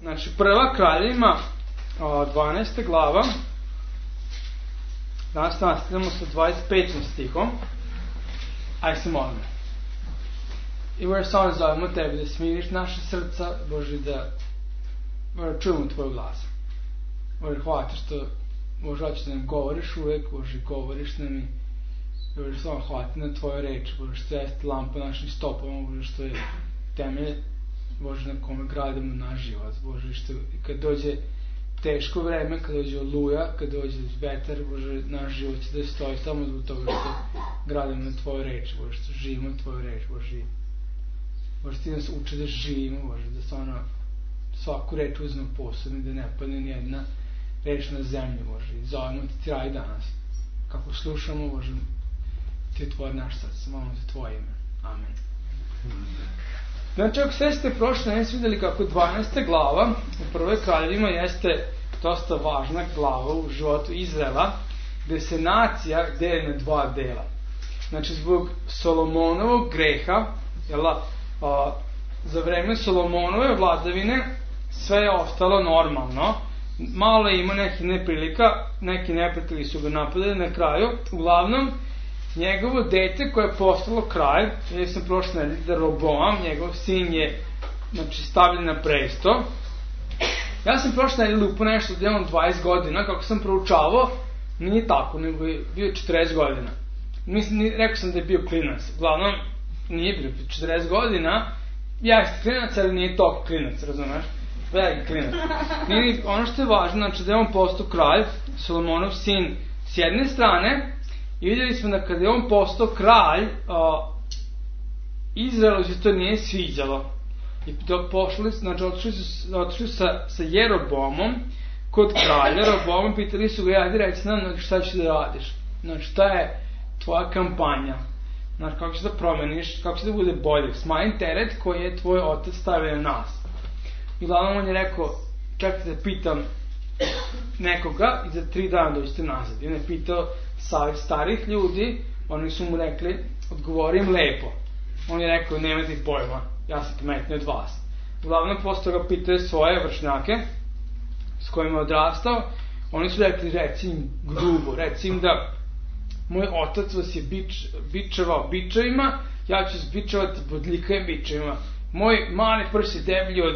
Znači, prva Kraljevima, 12. glava, danas nastavljamo sa 25. stihom. Aj se molimo. I Bože, samo zovemo Tebe da smiriš naše srca, Bože, da čujemo Tvoj glas. Bože, hvala Te što, Bože, hoćeš da nam govoriš uvek, Bože, govoriš nam i Bože, samo hvala Te na Tvoju reč, Bože, što jeste lampa našim stopama, Bože, što je temelj, Bože, na kome gradimo naš život, Bože, što kad dođe teško vreme, kad dođe oluja, kad dođe vetar, Bože, naš život će da stoji samo zbog toga što gradimo na Tvoju reč, Bože, što živimo na Tvoju reč, Bože, Bože, Ti nas uče da živimo, Bože, da stvarno svaku reč uzmemo posebno, da ne padne nijedna reč na zemlju, Bože, i zovemo Ti traj danas. Kako slušamo, Bože, Ti otvori naš srce, molimo Te Tvoje ime. Amen. Znači, ako sve ste prošli, ne ste vidjeli kako 12. glava u prvoj Kraljevima jeste dosta važna glava u životu Izraela, gde se nacija deli na dva dela. Znači, zbog Solomonovog greha, za vreme Solomonove vladavine sve je ostalo normalno. Malo je imao nekih neprilika, neki neprijatelji su ga napadali na kraju. Uglavnom, njegovo dete koje je postalo kralj, jer sam prošle nedelje da Roboam, njegov sin je stavljen na presto. Ja sam prošle nedelje lupo nešto da je on 20 godina, kako sam proučavao, nije tako, nego je bio 40 godina. Mislim, rekao sam da je bio klinac. Uglavnom, nije bio 40 godina, ja je klinac, ali nije toliko klinac, razumeš? Veliki klinac. Ono što je važno, znači da je on postao kralj, Solomonov sin, s jedne strane, i vidjeli smo da kada je on postao kralj, Izraelu se to nije sviđalo. I otišli sa Jeroboamom kod kralja. Jeroboamom pitali su ga, ajde reci nam šta ćeš da radiš. Znači, šta je tvoja kampanja? Znači, kako ćeš da promeniš, kako će da bude bolje. Smanji teret koji je tvoj otac stavio na nas. I uglavnom on je rekao, čekajte da pitam nekoga i za 3 dana dođete nazad. I on je pitao savjet starih ljudi, oni su mu rekli, odgovori im lepo. On je rekao, nemate ih pojma, ja sam pametniji od vas. Uglavnom, posle toga pitao svoje vršnjake s kojima je odrastao, oni su rekli, reci im grubo, reci im da moj otac vas je bičevao bičevima, ja ću zbičevati bodljikavim bičevima. Moj mali prst je deblji od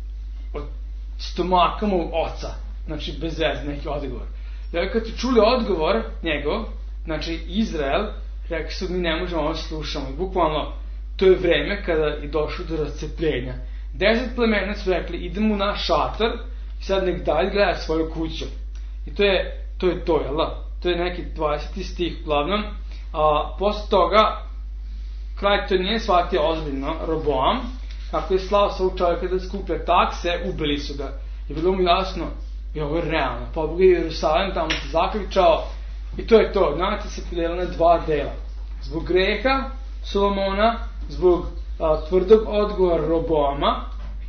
stomaka mog oca. Znači, bez veze, neki odgovor. I kad su čuli odgovor njegov, znači Izrael, rekli su mi ne možemo ovo slušamo. I bukvalno, to je vreme kada je došlo do razcepljenja. 10 plemena su rekli, idemo u naš šator i sad nek dalje gleda svoju kuću. I to je to, jel da? To je neki 20. stih uglavnom. Posle toga, kralj to nije shvatio ozbiljno, Roboam, kako je slao svog čovjeka da skuplja takse, ubili su ga. I bilo mu jasno, i ovo je realno. Pobogu je Jerusalim, tamo se zaključao i to je to. Nacija se podelila na 2 dela. Zbog greha Solomona, zbog tvrdog odgovora Roboama,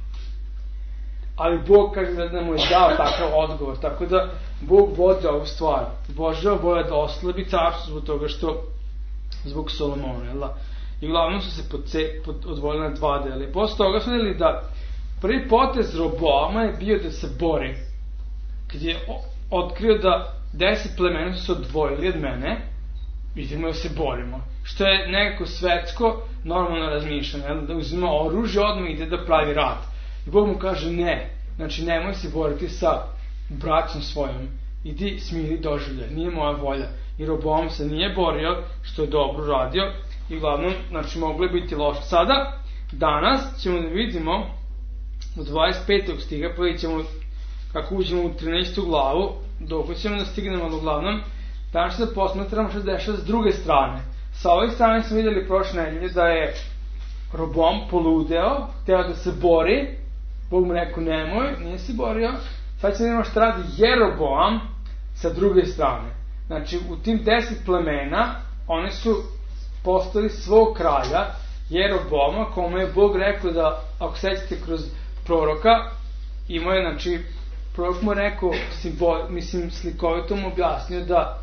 ali Bog kaže da mu je dao takav odgovor. Tako da Bog vodi ovu stvar. Božja volja da oslabi carstvo zbog toga što zbog Solomona. Jel? I uglavnom su se odvojili na 2 dela. I posle toga smo vidjeli da prvi potez Roboama je bio da se bori. Kad je otkrio da 10 plemena su se odvojili od mene, vidimo da se borimo. Što je nekako svetsko, normalno razmišljanje, da uzima oružje, odmah ide da pravi rat. I Bog mu kaže ne, znači nemoj se boriti sa braćom svojom, idi smiri doživljaj, nije moja volja. I Roboam se nije borio, što je dobro radio, i uglavnom, znači moglo je biti loše. Sada, danas ćemo da vidimo u 25. stiga, pa vidjet ćemo kako uđemo u 13. glavu, dok ćemo da stignemo, ali uglavnom, danas da posmatramo što se dešava s druge strane. Sa ove strane smo vidjeli prošle nedelje da je Roboam poludeo, hteo da se bori, Bog mu rekao nemoj, nije se borio. Sad ćemo vidjeti što radi Jeroboam sa druge strane. Znači, u tim 10 plemena, oni su postavili svog kralja, Jeroboama, kome je Bog rekao da, ako sećate kroz proroka, imao je, znači, prorok mu rekao, slikovito mu objasnio da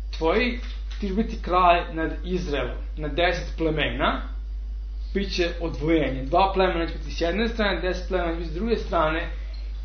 ti će biti kralj nad Izraelom, na 10 plemena, bit će odvojenje. 2 plemena će biti s jedne strane, 10 plemena će biti s druge strane,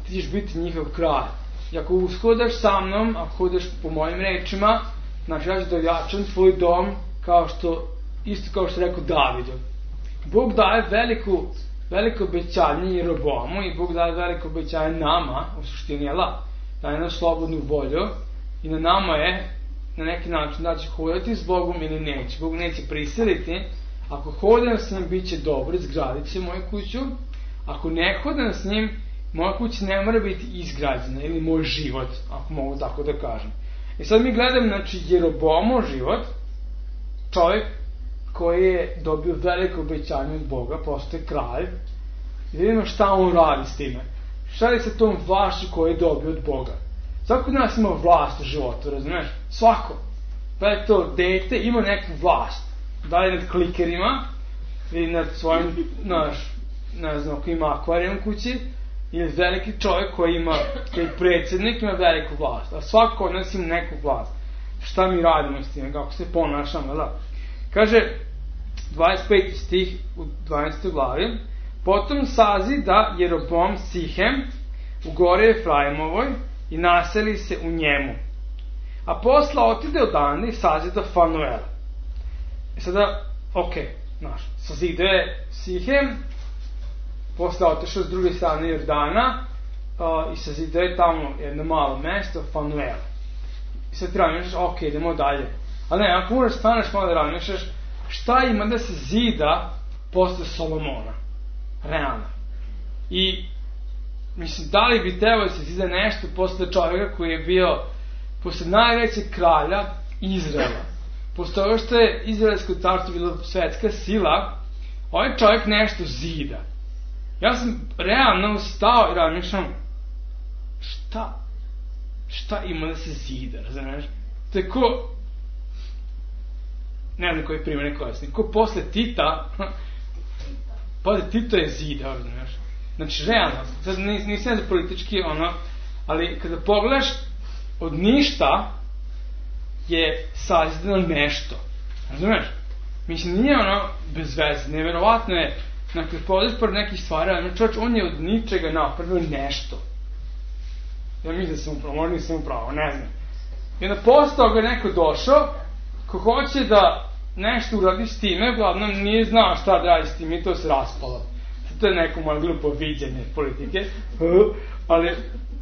ti ćeš biti njihov kralj. I ako ushodaš sa mnom, ako hodeš po mojim rečima, znači ja ću da ojačam tvoj dom, isto kao što je rekao Davidu. Bog daje veliko obećanje Jeroboamu i Bog daje veliko obećanje nama, u suštini daje nam slobodnu volju i na nama je na neki način da će hodati s Bogom ili neće. Bog neće prisiliti. Ako hodam s njim, bit će dobro, izgradit će moju kuću. Ako ne hodam s njim, moja kuća ne mora biti izgrađena ili moj život, ako mogu tako da kažem. I sad mi gledam, znači, Jeroboamov život, čovjek koji je dobio veliko obećanje od Boga, postaje kralj, i da vidimo šta on radi s time. Šta je sa tom vlašću koju je dobio od Boga? Svako od nas ima vlast u životu, razumiješ? Svako. Da je to dete, ima neku vlast. Da li nad klikerima, ili nad svojim, ne znam, koji ima akvarijum kući, ili veliki čovjek koji je predsjednik, ima veliku vlast. A svako od nas ima neku vlast. Šta mi radimo s tim, kako se ponašamo, da? Kaže, 25. stih u 12. glavi, potom sazida Jeroboam Sihem u gore Efraimovoj i naseli se u njemu. A posla otide odande i sazida Fanuela. I sada, sazida je Sihem, posle otišao s druge strane Jordana i sazida je tamo jedno malo mesto, Fanuel. I sad ti razmišljaš, idemo dalje. Ali ne, ako moraš staneš malo da razmišljaš, šta ima da se zida posle Solomona? Realno. I, mislim, da li bi trebalo da se zida nešto posle čovjeka koji je bio, posle najvećeg kralja Izraela, posle toga što je Izraelsko carstvo bilo svetska sila, ovaj čovjek nešto zida. Ja sam realno stao i razmišljam, šta ima da se zida, razumiješ? To je ko, ne znam koji primjer korisnik, ko posle Tita, Tito je zidao, razumiješ? Znači, realno, sad nisam za politički, ali kada pogledaš, od ništa je sazidano nešto, razumiješ? Mislim, nije bez veze, nevjerovatno je, kada pogledaš pored nekih stvari, čovječ, on je od ničega napravio nešto. Ja mislim da sam upravo, možda nisam upravo, ne znam. I onda posle toga je neko došao, ko hoće da nešto uradi s time, uglavnom nije znao šta da radi s time i to se raspalo. To je neko moje glupo viđenje politike, ali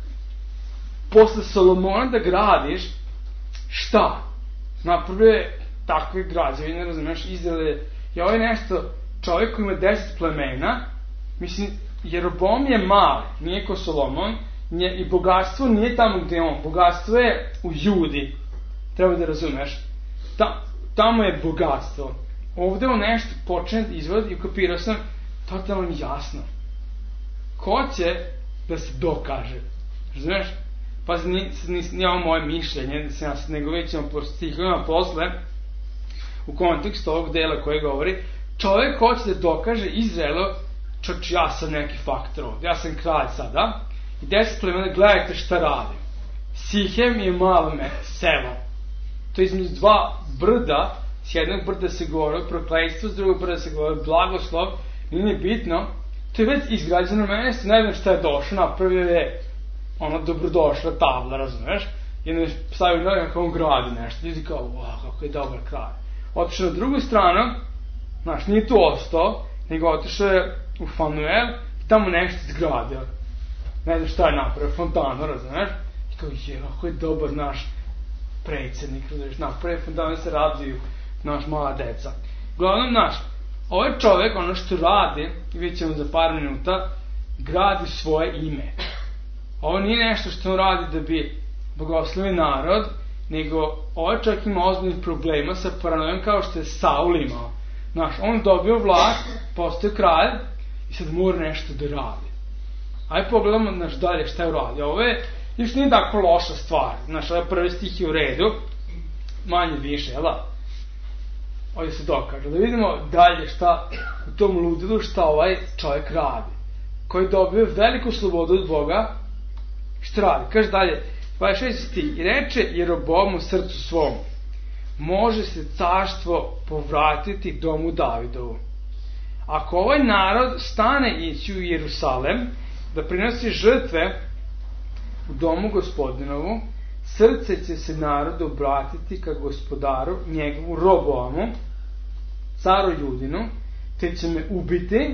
posle Solomona da gradiš, šta? Napravio je takve građevine, razumiješ, Izrael je ovo nešto, čovjek koji ima 10 plemena, mislim, Jeroboam je mali, nije ko Solomon, i bogatstvo nije tamo gde je on, bogatstvo je u Judi, treba da razumeš, tamo je bogatstvo, ovde on nešto počne da izvodi i ukapirao sam, totalno mi jasno, ko će da se dokaže, razumeš, pa nije ovo moje mišljenje, nego već ćemo po stihovima posle, u kontekstu ovog dela koji govori, čovjek hoće da dokaže Izraelu, ja sam neki faktor ovdje, ja sam kralj sada, i 10 plemena, gledajte šta radim. Sihem je malo selo. To je između dva brda, s jednog brda se govori proklejstvo, s drugog brda se govori blagoslov, nije bitno, to je već izgrađeno mesto, ne znam šta je došlo, napravio je dobrodošla tabla, razumeš? I onda stavio na kako on gradi nešto, ljudi kao, wow, kako je dobar kraj. Otišao na drugu stranu, znaš, nije tu ostao, nego otišao je u Fanuel i tamo nešto izgradio. Ne znam šta je napravio, fontanu, razumeš? I kao, kako je dobar naš predsjednik, razumeš, napravio fontanu se raduju naš mala deca. Uglavnom, ovaj čovjek, ono što radi, i vidjet ćemo za par minuta, gradi svoje ime. Ovo nije nešto što on radi da bi blagoslovio narod, nego ovaj čovjek ima ozbiljnih problema sa paranojom kao što je Saul imao. Znaš, on dobio vlast, postao kralj i sad mora nešto da radi. Ajde pogledamo dalje šta je uradio. Ovo je, još nije tako loša stvar. Znaš, ovaj prvi stih je u redu, manje više, jel da? Ovdje se dokaže. Da vidimo dalje šta u tom ludilu šta ovaj čovjek radi. Koji dobio veliku slobodu od Boga, šta radi? Kaže dalje, 26. stih, i reče Jeroboam u srcu svom, može se carstvo povratiti domu Davidovu. Ako ovaj narod stane ići u Jerusalem, da prinosi žrtve u domu gospodinovu, srce će se narodu obratiti ka gospodaru, njegovu Roboamu, caru Judinu, te će me ubiti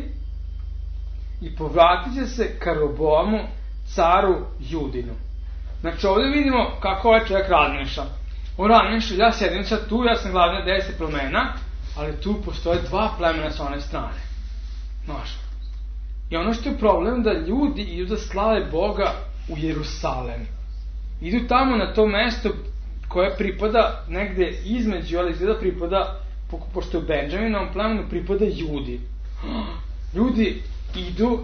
i povratit će se ka Roboamu, caru Judinu. Znači ovdje vidimo kako ovaj čovjek razmišlja. On razmišlja, ja sjedim sad tu, ja sam glavni 10 plemena, ali tu postoje 2 plemena s one strane. Znaš. I ono što je problem da ljudi idu da slave Boga u Jerusalem. Idu tamo na to mesto koje pripada negde između, ali izgleda pripada, pošto je Benjaminovom plemenu, pripada Judi. Ljudi idu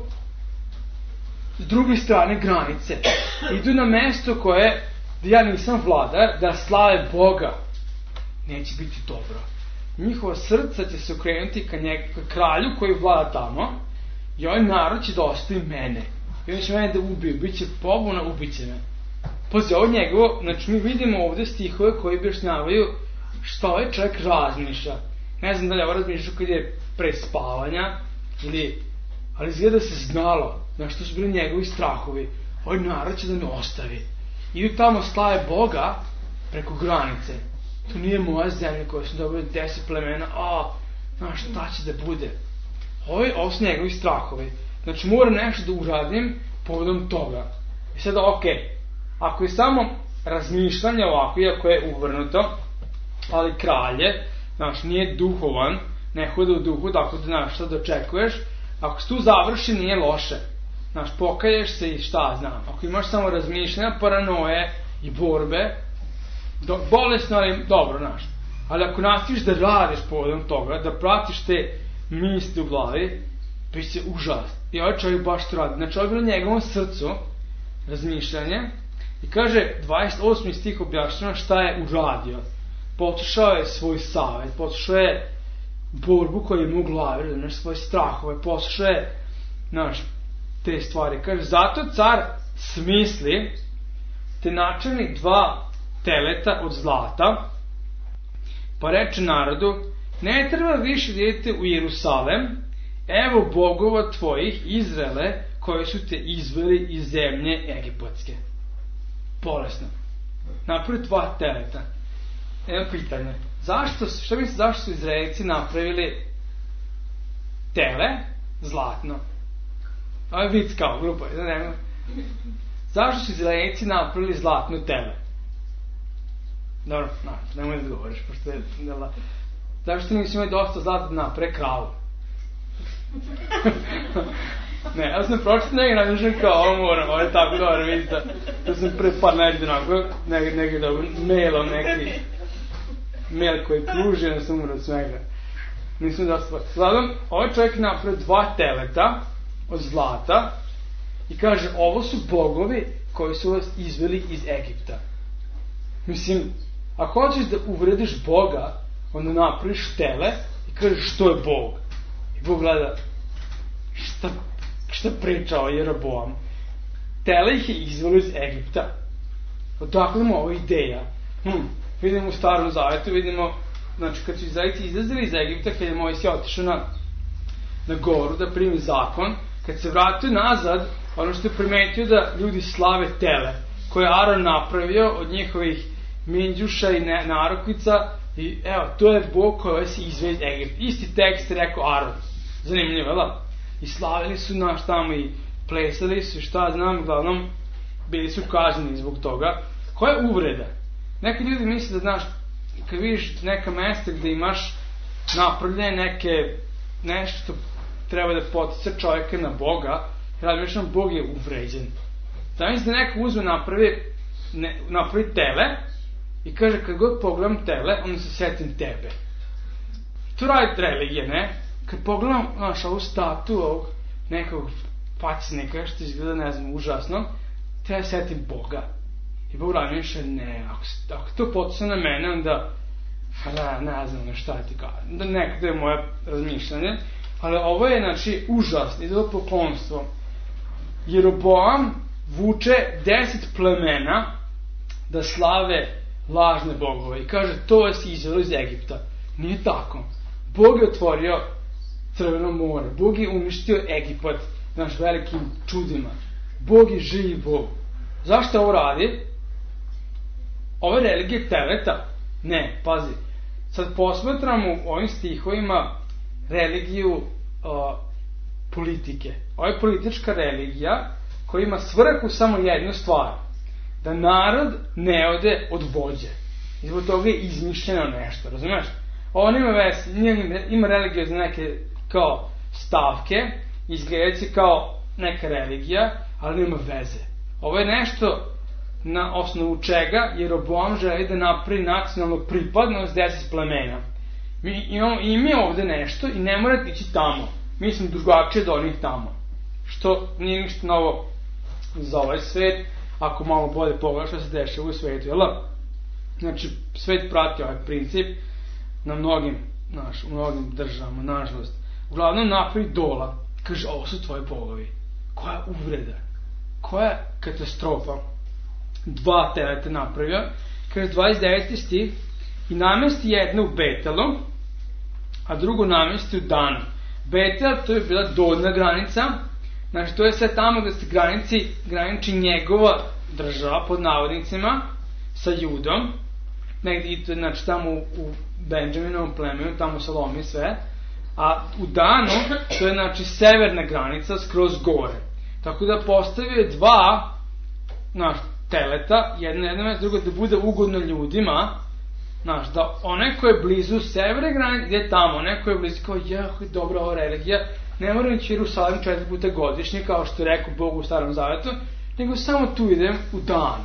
s druge strane granice. Idu na mesto koje, da ja nisam vladar, da slave Boga. Neće biti dobro. Njihova srca će se okrenuti ka kralju koji vlada tamo i ovaj narod će da ostavi mene. I on će mene da ubiju, bit će pobuna, ubiće me. Pazi, ovo njegovo, znači mi vidimo ovdje stihove koji objašnjavaju šta ovaj čovjek razmišlja. Ne znam da li ovo razmišljao kad je pre spavanja, ali izgleda da se znalo, znači to su bili njegovi strahovi. Ovaj narod će da me ostavi. Idu tamo slave Boga preko granice. To nije moja zemlja koja sam dobio 10 plemena, znaš šta će da bude. Ovo su njegovi strahovi. Znači moram nešto da uradim povodom toga. I sada ako je samo razmišljanje ovako, iako je uvrnuto, ali kralje, znaš, nije duhovan, ne hode u duhu, tako da znaš šta da očekuješ, ako se tu završi nije loše. Znaš, pokaješ se i šta znam. Ako imaš samo razmišljanja, paranoje i borbe, bolesno, ali dobro, znaš. Ali ako nastaviš da radiš povodom toga, da pratiš te misli u glavi, bit će užas. I ovaj čovjek baš to radi. Znači, ovo je bilo njegovom srcu razmišljanje. I kaže, 28. stih objašnjava šta je uradio. Poslušao je svoj savjet, poslušao je borbu koju je imao u glavi, znaš, svoje strahove, poslušao je, znaš, te stvari. Kaže, zato car smisli te načini 2 teleta od zlata, pa reče narodu, ne treba više da idete u Jerusalem, evo bogova tvojih, Izraele, koji su te izveli iz zemlje egipatske. Bolesno. Napravi 2 teleta. Jedno pitanje. Zašto su Izraelci napravili tele zlatno? Ovo je vic kao grupa. Zašto su Izraelci napravili zlatno tele? Dobro, nemoj da govoriš, pošto je... Zašto nisu imali dosta zlata da naprave kravu? Ne, ja sam pročito negdje namišljam kao ovo je tako dobro, vidite. To sam pre par negdje negdje dobro, mailom neki mail koji kruži, ja sam umro od svega. Nisam dosta stvar. Gledam, ovaj čovjek napravio 2 teleta od zlata i kaže, ovo su bogovi koji su vas izveli iz Egipta. Mislim, ako hoćeš da uvrediš Boga, onda napraviš tele i kažeš što je Bog. I Bog gleda, šta priča o Jeroboam? Tele ih je izvelo iz Egipta. Odakle mu ova ideja? Vidimo u Starom Zavetu, vidimo, znači kad su Izraelci izlazili iz Egipta, kad je Mojsije otišao na goru da primi zakon, kad se vratio nazad, ono što je primetio da ljudi slave tele, koje je Aron napravio od njihovih minđuša i narukvica, i evo, to je Bog koji vas je izveo iz Egipta. Isti tekst je rekao Aron. Zanimljivo, je da? I slavili su naš tamo i plesali su, šta znam, uglavnom bili su kažnjeni zbog toga. Koja je uvreda? Neki ljudi misle da, znaš, kad vidiš neka mesta gde imaš napravljene nešto što treba da potica čovjeka na Boga, razmišljam, Bog je uvređen. Znači da neko uzme napravi tele i kaže, kad god pogledam tele, onda se setim tebe. To radi religija, ne? Kad pogledam, znaš, ovu statu ovog nekog pacisnika, što izgleda, ne znam, užasno, te ja setim Boga. I Bog razmišlja, ne, ako to potica na mene, onda, ne znam šta ti kažem. Da nekada je moje razmišljanje, ali ovo je, znači, užasno, ide do poklonstvo. Jeroboam vuče 10 plemena da slave lažne bogove i kaže, to vas izvelo iz Egipta. Nije tako. Bog je otvorio Crveno more. Bog je uništio Egipat, naš velikim čudima. Bog je živi Bog. Zašto ovo radi? Ove religije teleta? Ne, pazi. Sad posmatramo u ovim stihovima religiju politike. Ovo je politička religija koja ima svrhu samo jednu stvar. Da narod ne ode od vođe. I zbog toga je izmišljeno nešto, razumeš? Ovo ima religiju za neke kao stavke, izgledajući kao neka religija, ali nema veze. Ovo je nešto na osnovu čega Jeroboam želi da napravi nacionalnu pripadnost 10 plemena. Mi ovde nešto i ne morate ići tamo. Mi smo drugačije od onih tamo. Što nije ništa novo za ovaj svet, ako malo bolje pogledaš što se dešava u svetu, jel? Znači, svet prati ovaj princip u mnogim državama, nažalost. Uglavnom napravi dola, kaže, ovo su tvoji bogovi. Koja uvreda, koja katastrofa. 2 teleta napravio, kaže 29. stih, i namesti jedno u Betelu, a drugo namesti u Danu. Betel, to je bila donja granica, znači to je sve tamo gde se graniči njegova država, pod navodnicima, sa Judom, negdje, znači tamo u Benjaminovom plemenu, tamo Salomi sve, a u Danu, to je znači severna granica, skroz gore. Tako da postavio 2, teleta, jedno mesto, drugo da bude ugodno ljudima, da onaj ko je blizu severne granice, gdje je tamo, onaj ko je blizu, kao, dobra ova religija, ne moram ići u Jerusalim 4 puta godišnje, kao što je rekao Bog u Starom Zavetu, nego samo tu idem u dan.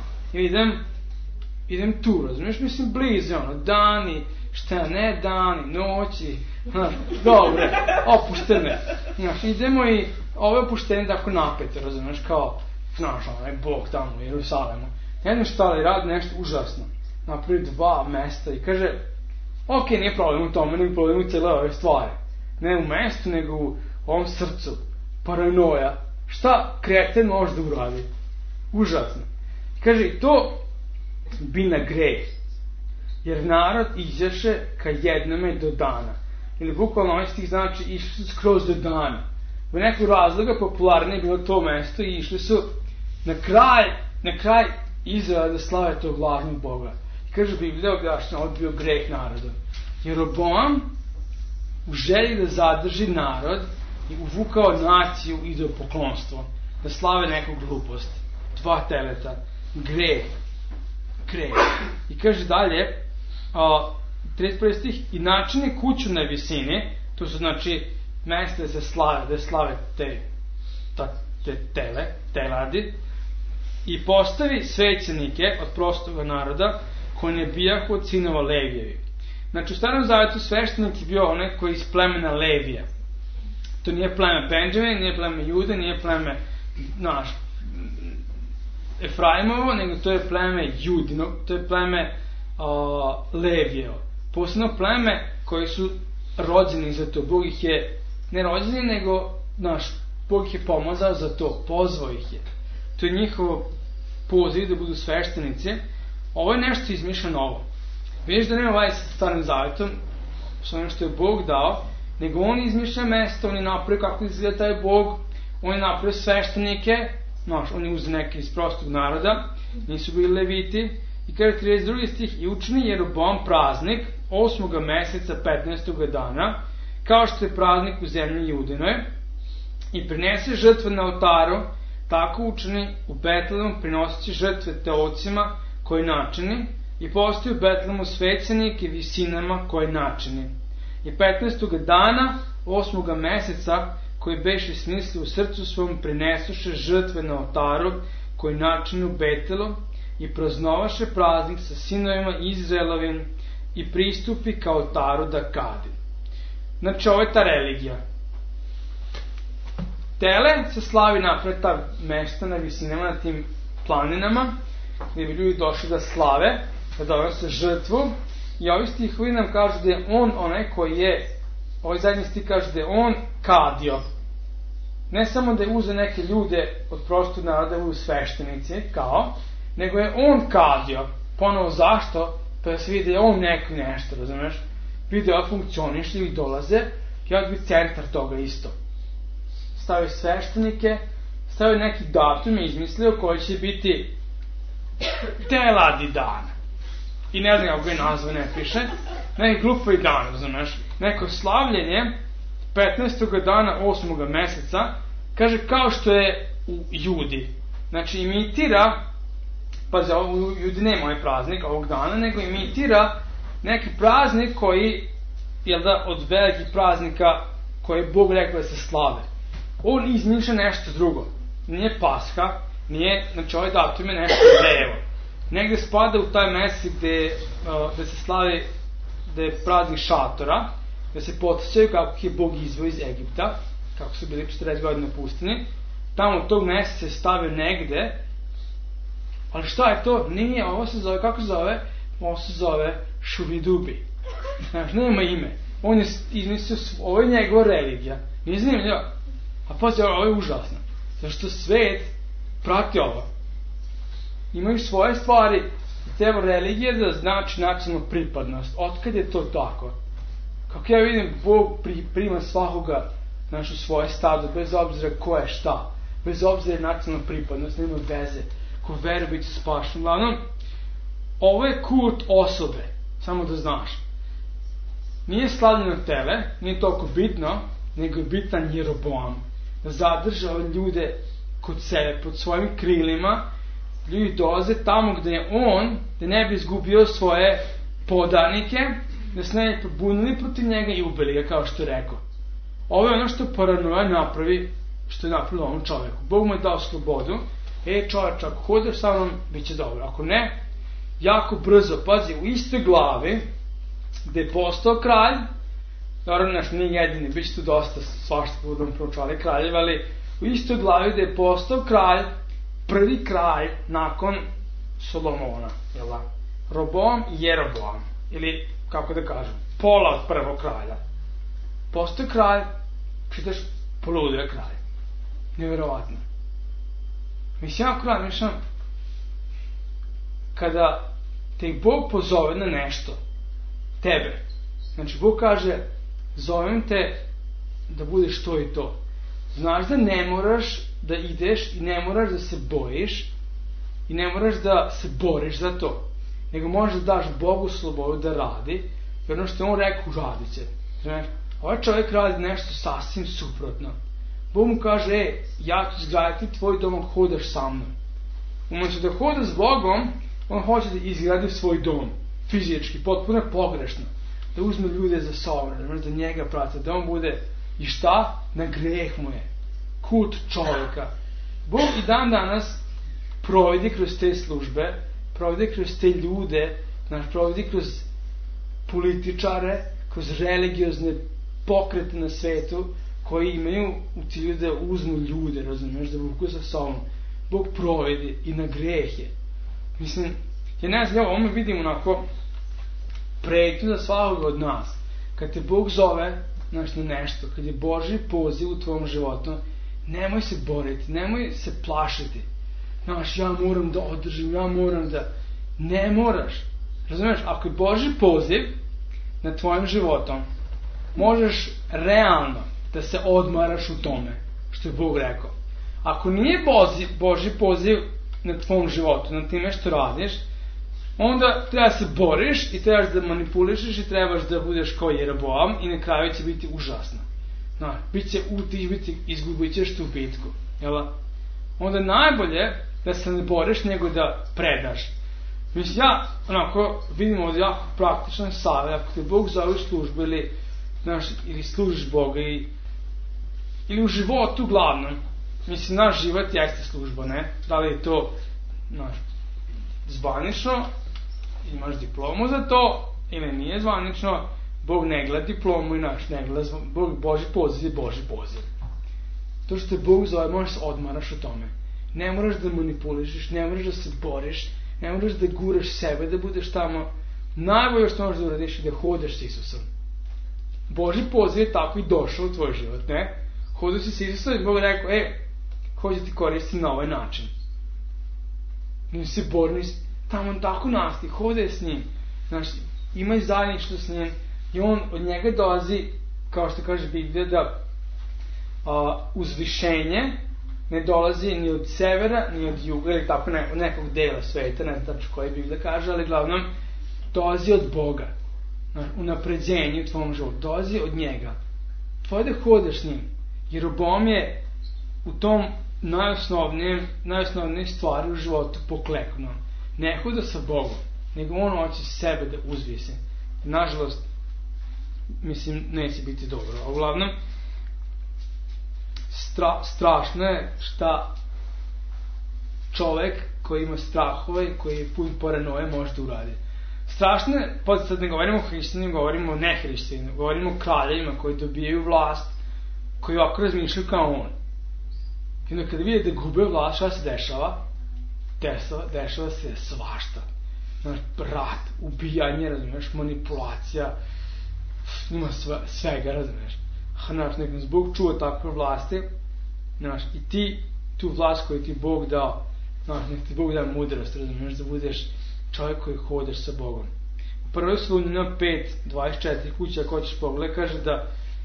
Idem tu, razumiješ, mislim, blizu, dani, šta ne, dani, noći, dobre, opuštene. Idemo i ove opuštene tako napete, razumiješ, kao, onaj Bog tamo u Jerusalimu. Ne znam šta li radi, nešto užasno. Napravi 2 mesta i kaže, ok, nije problem u tome, nego problem u cijele ove stvari. Ne u mestu, nego u ovom srcu. Paranoja. Šta kreten može da uradi? Užasno. Kaže, i to bi na greh. Jer narod izaše ka jednome do dana. Ili bukvalno ovaj stih znači išli su skroz do dana. U nekog razloga popularnije je bilo to mesto i išli su na kraj Izraela da slave tog lažnog Boga. I kaže Biblija objašnjava, ovo je bio greh naroda. Jeroboam u želji da zadrži narod i uvukao naciju i do poklonstvo. Da slave neku glupost. 2 teleta. Greh. I kaže dalje, 31. stih, i načini kuću na visini, to su znači mesta da slave te teladi, i postavi svećenike od prostoga naroda koji ne bijahu od sinova Levijevi. Znači u Starom Zavetu sveštenik je bio onaj koji je iz plemena Levija. To nije pleme Benjamin, nije pleme Jude, nije pleme Efraimovo, nego to je pleme Judino, to je pleme Levijevo. Posebno pleme koji su rođeni za to. Bog ih je, ne rođeni, nego Bog ih je pomazao za to, pozvao ih je. To je njihovo poziv da budu sveštenici. Ovo je nešto izmišljeno ovo. Vidiš da nema veze sa Starim Zavetom, s onim što je Bog dao, nego on izmišlja mesto, on je napravio kako izgleda taj Bog, on je napravio sveštenike, on je uzeo neke iz prostog naroda, nisu bili leviti, i kaže 32. stih, i učini Jeroboam praznik 8. meseca 15. dana, kao što je praznik u zemlji Judinoj, i prinese žrtve na oltaru, tako učini u Betlemu prinoseći žrtve teocima koji načini, i postoji u Betlemu svećenike visinama koji načini. I 15. dana 8. meseca, koji beše smisli u srcu svom, prinesuše žrtve na oltaru koji načini u Betelu, i praznovaše praznik sa sinovima Izraelovim, i pristupi ka oltaru da kadi. Znači, ovo je ta religija. Tele se slavi napred ta mesta na visinama, na tim planinama, gdje bi ljudi došli da slave, da donose žrtvu, i ovi stihovi nam kažu da je on onaj koji je, ovaj zadnji stih kaže da je on kadio. Ne samo da je uzeo neke ljude od prostog naroda u sveštenici, nego je on kadio. Ponovo zašto? Pa da se vidi da je on nešto, razumeš? Vidi da funkcioniš i dolaze, i ovdje bi centar toga isto. Stavio sveštenike, stavio neki datum i izmislio koji će biti teladi dan. I ne znam kako je nazva, ne piše. Neki glupi dan, razumeš? Neko slavljenje 15. dana 8. meseca, kaže kao što je u Judi. Znači imitira, pazi, u Judi nema ovaj praznik ovog dana, nego imitira neki praznik koji, jel da, od velikih praznika koje je Bog rekao da se slave. On izmišlja nešto drugo. Nije Pasha, nije, znači ovaj datum je nešto drevo. Negde spada u taj mesec gde se slavi, gde je praznik šatora, gde se podsjećaju kako je Bog izveo iz Egipta, kako su bili 40 godina u pustinji. Tamo tog meseca se stavio negde, ali šta je to? Nije, ovo se zove, kako se zove? Ovo se zove Šubidubi. Znači, nema ime. On je izmislio, ovo je njegova religija. Nije zanimljivo. A pazi, ovo je užasno. Zašto svet prati ovo. Imaju svoje stvari. Treba religija da znači nacionalnu pripadnost. Otkad je to tako? Kako ja vidim, Bog prima svakoga našu svoje stado, bez obzira ko je šta. Bez obzira nacionalna pripadnost, nema veze. Ko veru biti spašen. Uglavnom, ovo je kult osobe. Samo da znaš. Nije slavljeno tele, nije toliko bitno, nego je bitan Jeroboam. Da zadrže ove ljude kod sebe, pod svojim krilima. Ljudi dolaze tamo gde je on, da ne bi izgubio svoje podanike, da se ne bi pobunili protiv njega i ubili ga, kao što je rekao. Ovo je ono što paranoja napravi, što je napravilo ovom čoveku. Bog mu je dao slobodu. Čoveč, ako hodeš sa mnom, bit će dobro. Ako ne, jako brzo, pazi, u istoj glavi, gde je postao kralj, naravno, naš nije jedini, bit će tu dosta svašta budom proučavali kraljeva, ali u istoj glavi gde je postao kralj, prvi kralj nakon Solomona, jel da? Roboam i Jeroboam, ili, kako da kažem, pola od prvog kralja. Postao kralj, čitaš, poludio je kralj. Nevjerovatno. Mislim, jako razmišljam, kada te Bog pozove na nešto, tebe, znači Bog kaže, zovem te da budeš to i to. Znaš da ne moraš da ideš i ne moraš da se bojiš i ne moraš da se boriš za to, nego možeš da daš Bogu slobodu da radi, jer ono što je on rekao, radit će. Znači, ovaj čovjek radi nešto sasvim suprotno. Bog mu kaže, ja ću izgraditi tvoj dom, hodaš sa mnom. Umesto da hoda s Bogom, on hoće da izgradi svoj dom, fizički, potpuno pogrešno. Da uzme ljude za sobom, da njega prate, da on bude, i šta? Na greh mu je. Kult čovjeka. Bog i dan danas provodi kroz te službe, provodi kroz te ljude, provodi kroz političare, kroz religiozne pokrete na svetu, koji imaju u cilju da uzmu ljude, razumiješ, da vuku sa sobom. Bog provedi i na greh je. Mislim, ja ne znam, ovo vidim onako projektno za svakog od nas. Kad te Bog zove, znaš, na nešto, kad je Božji poziv u tvojom životu, nemoj se boriti, nemoj se plašiti. Znaš, ja moram da održim, ja moram da... Ne moraš. Razumiješ, ako je Božji poziv na tvojim životom, možeš realno da se odmaraš u tome, što je Bog rekao. Ako nije Božji poziv na tvom životu, na time što radiš, onda treba se boriš i trebaš da manipulišeš i trebaš da budeš kao Jeroboam i na kraju će biti užasno. Izgubit ćeš tu bitku. Onda najbolje da se ne boriš nego da predaš. Mislim, ja onako vidim ovdje jako praktičan savjet. Ako te Bog zove u službu ili služiš Boga ili u životu uglavnom, mislim, naš život jeste služba, ne? Da li je to zvanično, imaš diplomu za to, ili nije zvanično, Bog ne gleda diplomu i ne gleda Božji poziv je Božji poziv. To što te Bog zove, možeš se odmaraš u tome. Ne moraš da manipulišeš, ne moraš da se boriš, ne moraš da guraš sebe, da budeš tamo. Najbolje što možeš da uradiš je da hodeš s Isusom. Božji poziv je tako i došao u tvoj život, ne? Hodao si s Isusom i Bog je rekao, hoće ti koristi na ovaj način. Ne se bori, tamo on tako nasti, hodaj s njim. Znači, imaj zajedništvo s njim i on od njega dolazi, kao što kaže Biblija, da uzvišenje ne dolazi ni od severa, ni od juga, ili tako nekog dela sveta, ne znam tačno koji Biblija kaže, ali glavnom dolazi od Boga. Unapređenje u tvom životu dolazi od njega. Tvoje da hodeš s njim. Jeroboam je u tom najosnovnije stvari u životu pokleknuo. Ne hoda sa Bogom, nego on hoće sebe da uzvise. Nažalost, mislim, neće biti dobro. A uglavnom, strašno je šta čovek koji ima strahove i koji je pun paranoje može da uradi. Strašno je, sad ne govorimo o hrišćanima, govorimo o nehrišćanima, govorimo o kraljevima koji dobijaju vlast, koji ovako razmišljaju kao on. I onda kada vidite da gube vlast, šta se dešava? Dešava se svašta. Znaš, rat, ubijanje, razumiješ, manipulacija, ima svega, razumiješ. Znaš, nek nas Bog čuva takve vlasti, znaš, i ti, tu vlast koju ti Bog dao, znaš, nek ti Bog da mudrost, razumiješ, da budeš čovjek koji hodeš sa Bogom. U 1. Solunjana 5:24 kuća, ako ćeš pogledati, kaže da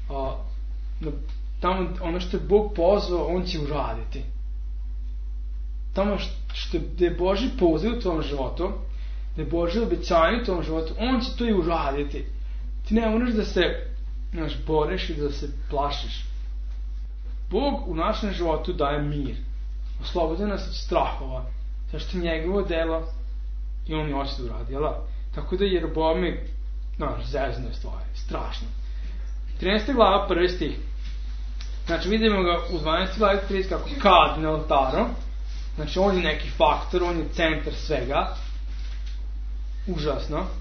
tamo ono što je Bog pozvao, on će uraditi. Tamo gde je Božji poziv u tvom životu, gde je Božje obećanje u tvom životu, on će to i uraditi. Ti ne moraš da se boriš i da se plašiš. Bog u našem životu daje mir. Oslobodi nas od strahova. Zašto njegovo delo i on je hoće da uradi, jel? Tako da Jeroboam je zezne stvari, strašno. 13. glava, 1. stih. Znači vidimo ga u 12. glavi 30 kako kad na oltaru. Znači on je neki faktor, on je centar svega. Užasno.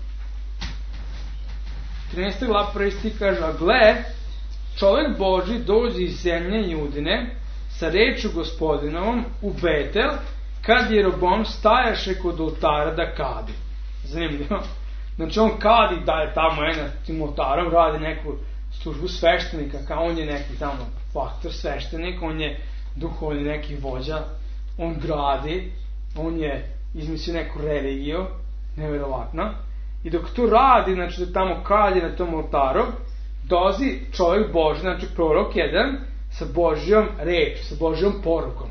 13. glava 1. stih kaže, a gle, čovjek Božji dođe iz zemlje Judine sa rečju Gospodinovom u Betel, kad Jeroboam stajaše kod oltara da kadi. Zanimljivo. Znači on kadi da je tamo na tim oltarom, radi neku službu sveštenika, kao on je neki tamo faktor sveštenik, on je duhovni neki vođa, on gradi, on je izmislio neku religiju, nevjerovatno. I dok to radi, znači da tamo kadi na tom oltaru, dolazi čovjek Božji, znači prorok jedan, sa Božjom rečju, sa Božjom porukom.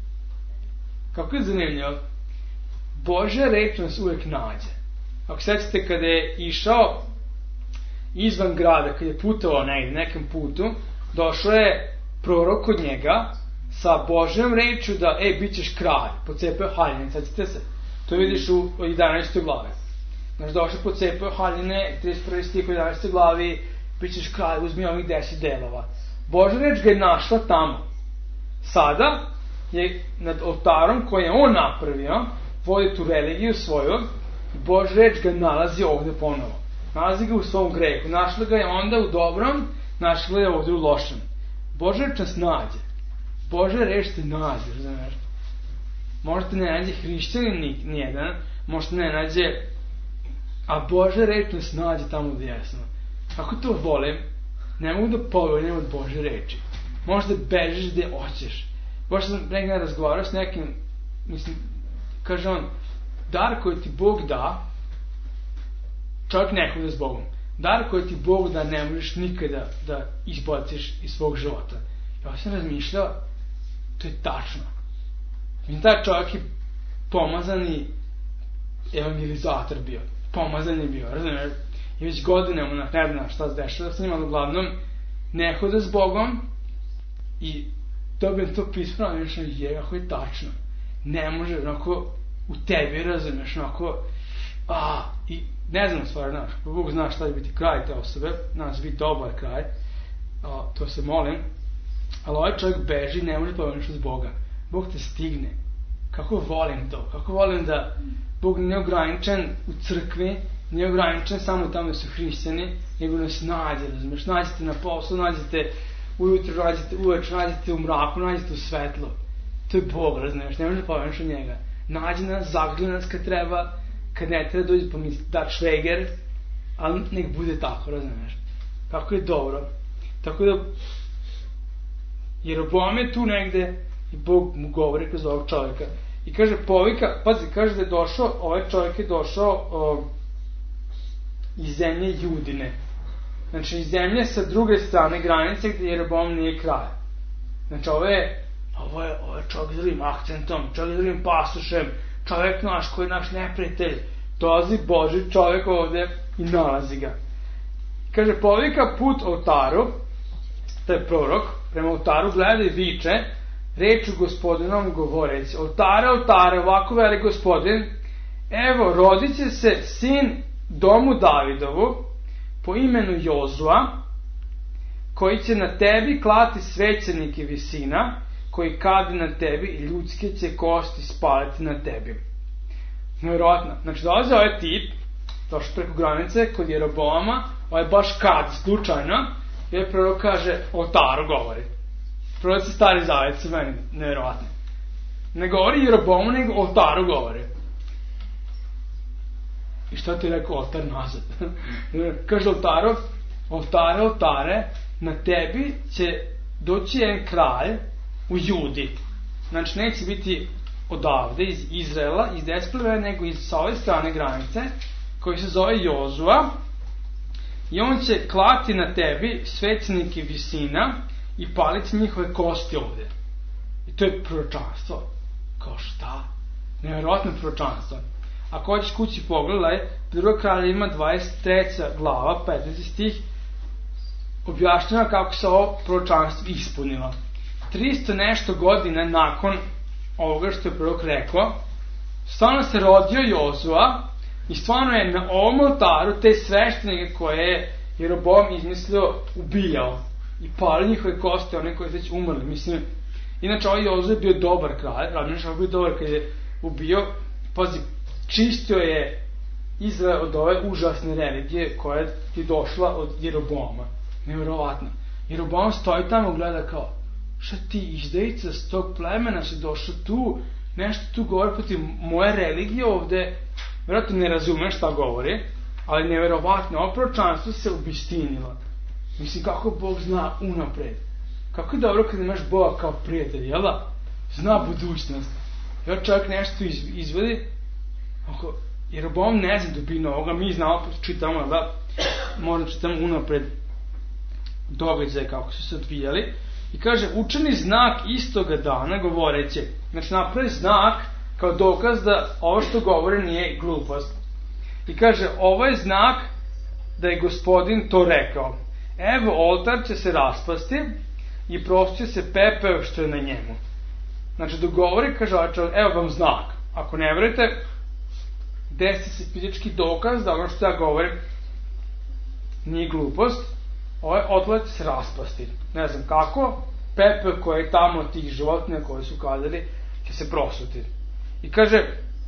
Kako je zanimljivo? Božja reč nas uvek nađe. Ako sećate kada je išao izvan grada, kada je putovao nekom putu, došao je prorok od njega sa Božjom rečju da, bit ćeš kralj, pocepao haljine, sećate se? To vidiš u 11. glavi. Znači došao pocepao haljine, 31. stih u 11. glavi, bit ćeš kralj, uzmi ovih 10 delova. Božja reč ga je našla tamo. Sada je nad oltarom koji je on napravio, vodi tu religiju svoju, Božja reč ga nalazi ovde ponovo. Nalazi ga u svom grehu. Našla ga je onda u dobrom, našla ga je ovde u lošem. Božja reč nas nađe. Božja reč te nađe, znaš. Možda ne nađe hrišćanin nijedan, možda ne nađe, a Božja reč nas nađe tamo gdje jesmo. Ako to volim, ne mogu da povelim od Božje reči. Možda bežiš gdje hoćeš. Baš sam nekada razgovarao s nekim, mislim, kaže on, dar koji ti Bog da, čovjek ne hoda s Bogom. Dar koji ti Bog da ne možeš nikada da izbaciš iz svog života. Ja sam razmišljao, to je tačno. I taj čovjek je pomazani evangelizator bio. Pomazan je bio, razumiješ? I već godinama ne znam šta se dešava s njim, ali uglavnom ne hoda s Bogom i dobijem to pismo, ako je tačno. Ne može, onako, u tebi, razumiješ, onako, i ne znam stvar, znaš, Bog zna šta će biti kraj te osobe, nas biti dobar kraj, to se molim, ali ovaj čovjek beži, ne može povrnuti od Boga. Bog te stigne. Kako volim to, kako volim da Bog nije ograničen u crkvi, nije ograničen samo tamo da su hrišćani, nego nas nađe, razumiješ, nađete na poslu, nađete ujutro, nađete uveče, nađete u mraku, nađete u svetlu. To je Bog, razumiješ, ne može povrnuti od njega. Nađe nas, zagleda nas kad treba, kad ne treba dođe pa mi da šveger, ali nek bude tako, razumiješ. Kako je dobro. Tako da Jeroboam je tu negde i Bog mu govori kroz ovog čovjeka. I kaže povika, pazi, kaže da je došao, ovaj čovjek je došao iz zemlje Judine. Znači iz zemlje sa druge strane granice gdje Jeroboam nije kralj. Znači ovo je ovo je čovjek s drugim akcentom, čovjek s drugim pasošem, čovjek naš koji je naš neprijatelj. Dolazi Božji čovjek ovde i nalazi ga. Kaže, povika put oltaru, to je prorok, prema oltaru gleda i viče, reču Gospodinom govoreći, oltare, oltare, ovako veli Gospodin, evo, rodit će se sin domu Davidovu, po imenu Jozua, koji će na tebi klati svećenike visina, koji kadi na tebi i ljudske će kosti spaliti na tebi. Nevjerojatno. Znači, dolazi ovaj tip, došao preko granice, kod Jeroboama, ovaj baš kad, slučajno, jer prorok kaže, oltaru govori. Proroci Stari Zavet su meni nevjerojatno. Ne govori Jeroboamu, nego oltaru govori. I šta ti je rekao oltar nazad? Kaže oltaru, oltare, oltare, na tebi će doći jedan kralj u Judi. Znači, neće biti odavde, iz Izraela, iz Despleve, nego sa ove strane granice, koji se zove Jozua, i on će klati na tebi svećenike visina i paliti njihove kosti ovde. I to je proročanstvo. Kao šta? Nevjerojatno proročanstvo. Ako hoćeš kući pogledaj, Druga kralja ima 23. glava, 15. stih, objašnjava kako se ovo proročanstvo ispunilo. 300 nešto godina nakon ovoga što je prorok rekao, stvarno se rodio Jozua i stvarno je na ovom oltaru te sveštenike koje je Jeroboam izmislio ubijao i palio njihove koste, one koje su već umrli. Mislim, inače ovaj Jozua je bio dobar kralj, Ravniš je bio dobar kad je ubio, pazi, čistio je Izrael od ove užasne religije koja je došla od Jeroboama. Nevjerovatno. Jeroboam stoji tamo i gleda kao, šta ti izdajica s tog plemena si došao tu, nešto tu govori protiv moje religije ovde, vjerojatno ne razumeš šta govori, ali nevjerovatno, ovo proročanstvo se obistinilo. Mislim, kako Bog zna unapred. Kako je dobro kad imaš Boga kao prijatelj, jel da? Zna budućnost. Jer čovjek nešto izvedi, Jeroboam ne zna dubinu ovoga, mi znamo, čitamo, da, možda čitamo unapred događaje kako su se odvijali. I kaže, učini znak istoga dana govoreće. Znači, napravi znak kao dokaz da ovo što govori nije glupost. I kaže, ovo je znak da je Gospodin to rekao. Evo, oltar će se raspasti i prošće se pepeo što je na njemu. Znači, dok govori, kaže, evo vam znak. Ako ne verujete, desi se fizički dokaz da ono što ja govorim nije glupost. Ovaj oltar će se raspasti. Ne znam kako, pepeo koji je tamo od tih životinja koje su kadali će se prosuti. I kaže,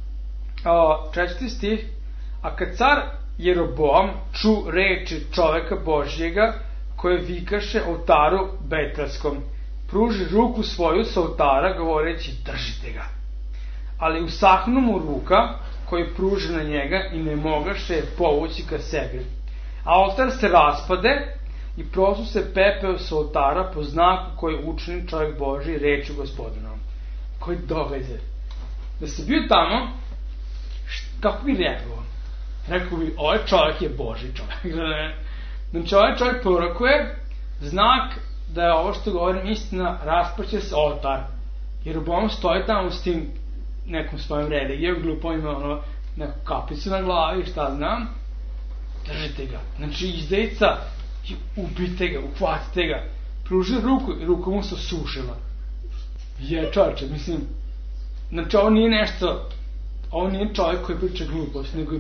4. stih, a kad car Jeroboam ču reči čoveka Božjega koje vikaše oltaru Betelskom, pruži ruku svoju sa oltara govoreći držite ga. Ali usahnu mu ruka koji pruži na njega i ne mogaše povući ka sebi. A oltar se raspade i prosu se pepeo sa oltara po znaku koji učini čovjek Božji reči Gospodinom. Koji događaj. Da si bio tamo, kako bi rekao? Rekao bi, ovaj čovjek je Božji čovjek. Znači, ovaj čovjek prorokuje znak da je ovo što govorim istina, raspaće se oltar. Jeroboam stoji tamo s tim nekom svojim religijom, glupo ima neku kapicu na glavi, šta znam, držite ga. Znači, izdejica, ubite ga, uhvatite ga, pruži ruku i ruka mu se osušila. Je čovječe, mislim, znači ovo nije nešto, ovo nije čovjek koji priča glupost, nego je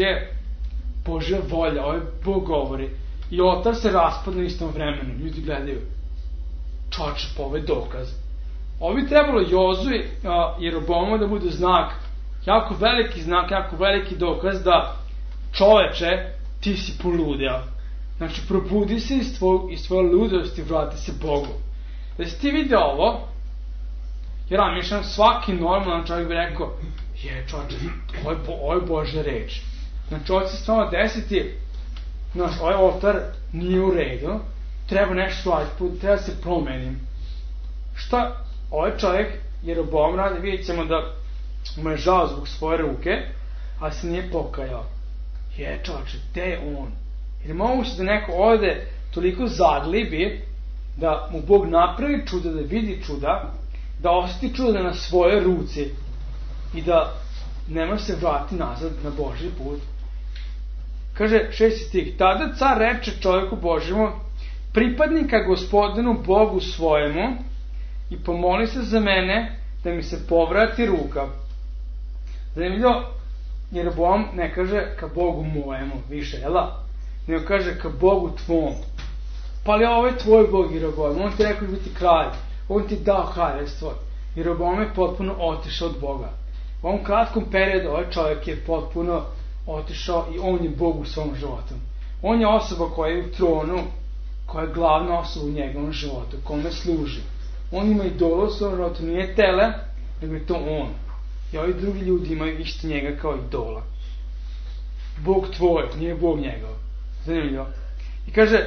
Božja volja, ovo je Bog govori. I oltar se raspadne u istom vremenu, ljudi gledaju, čovječe, pa ovo je dokaz. Ovo bi trebalo Jozu i Jeroboamu da bude znak, jako veliki znak, jako veliki dokaz da čoveče, ti si poludeo. Znači, probudi se iz tvoje ludosti i vrati se Bogu. Da si ti vidio ovo, jer ja mišljam, svaki normalan čovjek bi rekao, je čovječe, ovo je Božja reč. Znači, ovo će se stvarno desiti, znači, ovaj oltar nije u redu, treba nešto slaviti, treba se promenim. Šta ovaj čovjek, Jeroboam radi, vidjet ćemo da mu je žao zbog svoje ruke, ali se nije pokajao. Je čovječe, gde je on? Jer moguće da neko ovde toliko zaglibi da mu Bog napravi čuda, da vidi čuda da osjeti čudo na svoje ruci i da ne može se vrati nazad na Božji put. Kaže 6. stih, tada car reče čovjeku Božjemu, pripadnika Gospodinu Bogu svojemu i pomoli se za mene da mi se povrati ruka. Zanimljivo, Jeroboam ne kaže ka Bogu mojemu više, jela? Nego kaže ka Bogu tvom. Pa li ovo je tvoj Bog, Jeroboam? On ti rekao da biti kralj. On ti dao kraljevstvo. Jeroboam je potpuno otišao od Boga. U ovom kratkom periodu ovaj čovjek je potpuno otišao i on je Bog u svom životu. On je osoba koja je u tronu, koja je glavna osoba u njegovom životu, kome služi. On ima idola u svom životu, nije tele, nego je to on. I ovi drugi ljudi imaju isto njega kao idola. Bog tvoj, nije Bog njegov. Zanimljivo. I kaže,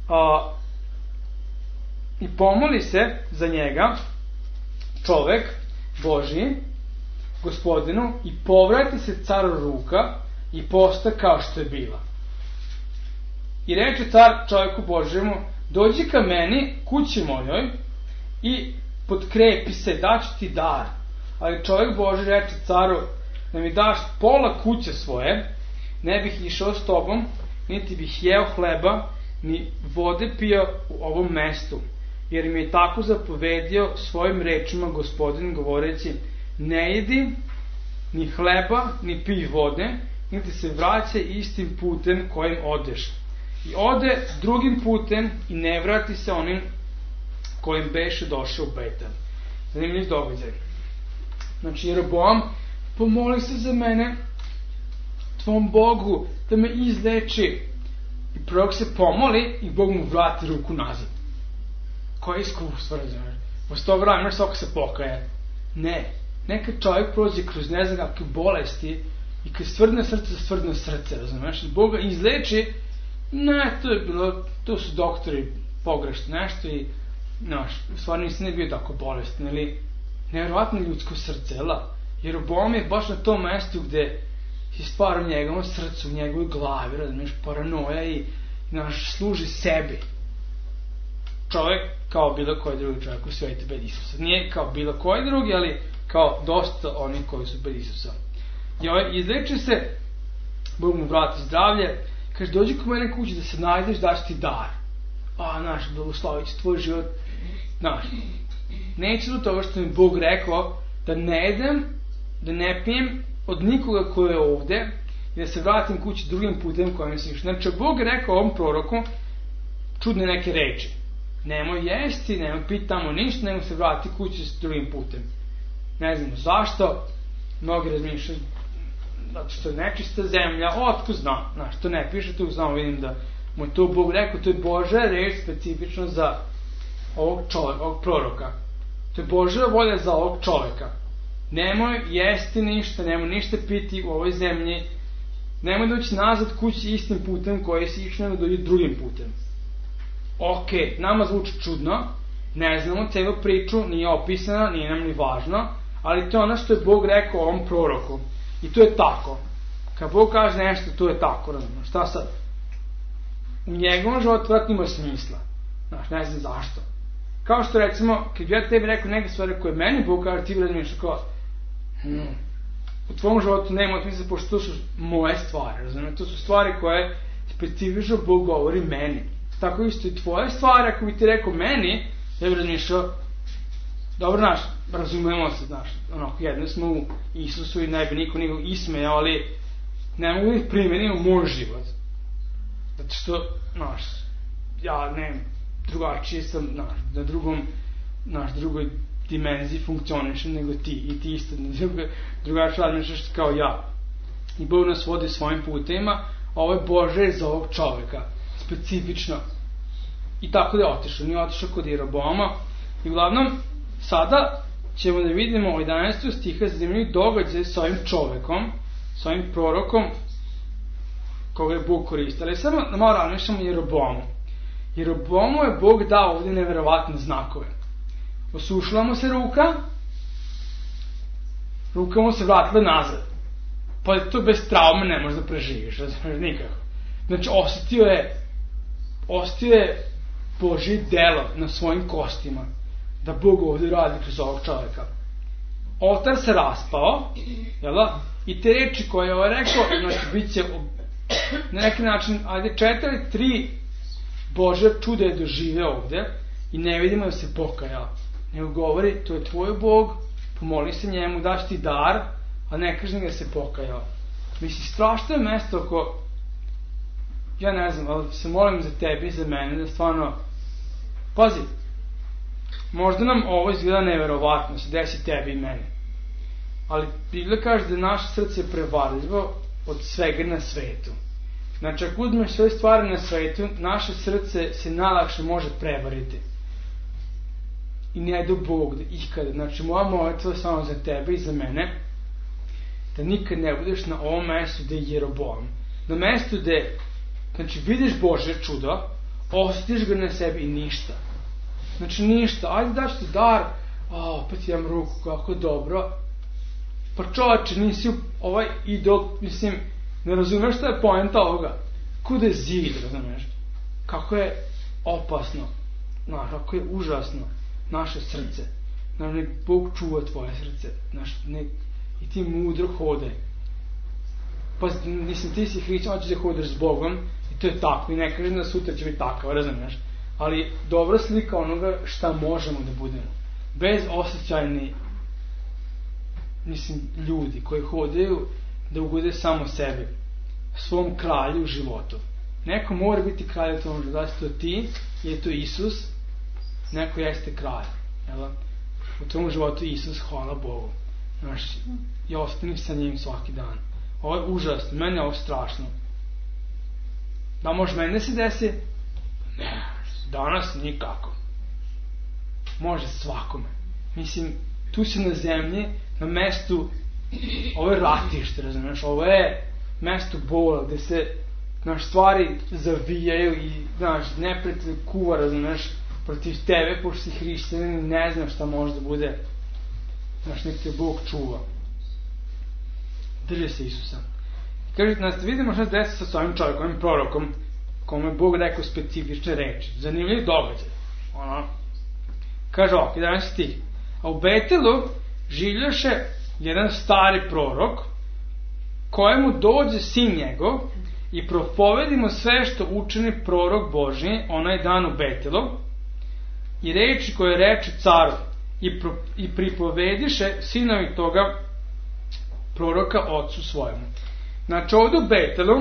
i pomoli se za njega čovek Božji, Gospodinu, i povrati se caru ruka i posta kao što je bila. I reče car čovjeku Božjemu, dođi ka meni, kući mojoj, i potkrepi se, daću ti dar. Ali čovjek Božji reče caru, da mi daš pola kuće svoje, ne bih išao s tobom, niti bih jeo hleba, ni vode pio u ovom mestu. Jer mi je tako zapovedio svojim rečima Gospodin govoreći, ne jedi ni hleba, ni pij vode, niti se vraća istim putem kojim odeš. I ode drugim putem i ne vrati se onim kojim beše došao u Betel. Zanimljiv događaj. Znači, Jeroboam, pomoli se za mene, tvom Bogu, da me izleči. I prorok se pomoli i Bog mu vrati ruku nazad. Koje iskustvo, razumiješ? Uz to vremena svako se pokaje. Ne. Neka čovjek prođe kroz ne znam kakve bolesti i kad stvrdne srce, razumiješ? I Boga izleči, ne, to su doktori pogrešno nešto i, u stvari nisam ne bio tako bolestan, ili nevjerovatno ljudsko srce, Jeroboam je baš na tom mestu gde si stvar u njegovom srcu, u njegovoj glavi, razumiješ, paranoja i, služi sebi. Čovjek kao bilo koji drugi čovjek u svijetu bez Isusa. Nije kao bilo koji drugi, ali kao dosta onih koji su bez Isusa. I izleči se, Bog mu vrati zdravlje, kaže, dođi kod mene kući da se najdeš, daš ti dar. Blagoslovit će tvoj život. Neću do toga što mi Bog rekao da ne jedem, da ne pijem od nikoga ko je ovde i da se vratim kući drugim putem kojim sam išao. Znači, Bog je rekao ovom proroku čudne neke reči. Nemoj jesti, nemoj piti tamo ništa, nego se vrati kući s drugim putem. Ne znamo zašto, mnogi razmišljaju, zato što je nečista zemlja, otko zna, to ne piše tu, znamo, vidim da mu je to Bog rekao, to je Božja reč specifično za ovog proroka. To je Božja volja za ovog čoveka. Nemoj jesti ništa, nemoj ništa piti u ovoj zemlji, nemoj doći nazad kući istim putem koji si išao, nego dođi drugim putem. Ok, nama zvuči čudno, ne znamo celu priču, nije opisana, nije nam ni važno, ali to je ono što je Bog rekao ovom proroku. I to je tako. Kad Bog kaže nešto, to je tako, razumno. Šta sad? U njegovom životu vratno ima smisla. Ne znam zašto. Kao što recimo, kad ja tebi rekao neke stvari koje meni Bog kaže, ti bi razmišljao kao, u tvom životu nema smisla, pošto to su moje stvari, razumno. To su stvari koje specifično Bog govori meni. Tako isto i tvoje stvari, ako bi ti rekao meni, ja bi razmišljao, dobro, razumemo se, jedno smo u Isusu i ne bi niko nikog ismejao, ali ne mogu da ih primenim u moj život. Zato što, ja drugačije sam, na drugoj dimenziji funkcionišem nego ti, i ti isto drugačije razmišljaš kao ja. I Bog nas vodi svojim putevima, a ovo je Bože za ovog čoveka, specifično. I tako da je otišao, nije otišao kod Jeroboama. I uglavnom, sada ćemo da vidimo u 11. stiha zanimljiv događaj sa ovim čovekom, sa ovim prorokom koga je Bog koristio. Ali samo da malo razmišljamo Jeroboamu. Jeroboamu je Bog dao ovdje neverovatne znakove. Osušila mu se ruka mu se vratila nazad. Pa to bez traume ne možeš da preživiš, nikako. Znači, osjetio je Božje delo na svojim kostima. da Bog ovde radi kroz ovog čoveka. Oltar se raspao, jel da? I te reči koje je rekao, znači, bit će na neki način, ajde 4-3 Božja čuda je dožive ovde i ne vidimo da se pokajao. Nego govori, to je tvoj Bog, pomoli se njemu, daš ti dar, a ne kaže da se pokajao. Mislim, strašno je mesto ako, ja ne znam, ali se molim za tebe i za mene, da stvarno, pazi, možda nam ovo izgleda neverovatno, se desi tebi i meni. Ali Biblija kaže da naše srce je prevarljivo od svega na svetu. Znači, ako uzmeš sve stvari na svetu, naše srce se najlakše može prevariti. I ne do Bog da ikada. Znači, moja molitva je samo za tebe i za mene, da nikad ne budeš na ovom mestu gde je Jeroboam. Na mestu gde, znači, vidiš Božje čudo, osjetiš ga na sebi i ništa. Znači, ništa. Ajde daš ti dar, opet imam ruku, kako dobro. Pa čoveče, nisi ovaj idol, mislim, ne razumeš šta je poenta ovoga. Kuda je zid, razumeš? Kako je opasno, kako je užasno naše srce. Znači, nek Bog čuva tvoje srce. Znači, i ti mudro hodaj. Pa, mislim, ti si hrišćan, hoćeš da hodaš s Bogom i to je tako. I ne kažem da sutra će biti takav, razumeš? Ali dobra slika onoga šta možemo da budemo. Bez osjećajni, mislim, ljudi koji hodaju da ugode samo sebi, svom kralju u životu. Neko mora biti kralj u tom životu. Da si to ti, je to Isus, neko jeste kralj. Jel? U tom životu Isus, hvala Bogu. Znaš, i ostani sa njim svaki dan. Ovo je užasno, meni je ovo strašno. Da može meni da se desi? Ne, danas nikako. Može svakome. Mislim, tu si na zemlji, na mestu, ovo je ratište, razumiješ, ovo je mesto bola, gde se, znaš, stvari zavijaju i, znaš, neprijatelj kuva, razumiješ, protiv tebe, pošto si hrišćanin i ne znam šta može da bude, znaš, nek te Bog čuva. Drži se Isusa. Kaže, znači, vidimo šta se desi sa ovim čovjekom, ovim prorokom, kome je Bog rekao specifične reči. Zanimljiv događaj. Kaže ovako, 11 stih. A u Betelu življaše jedan stari prorok, kojemu dođe sin njegov i propovedi mu sve što učini prorok Božji onaj dan u Betelu i reči koje reče caru i pripovediše sinovi toga proroka ocu svojemu. Znači, ovdje u Betelu,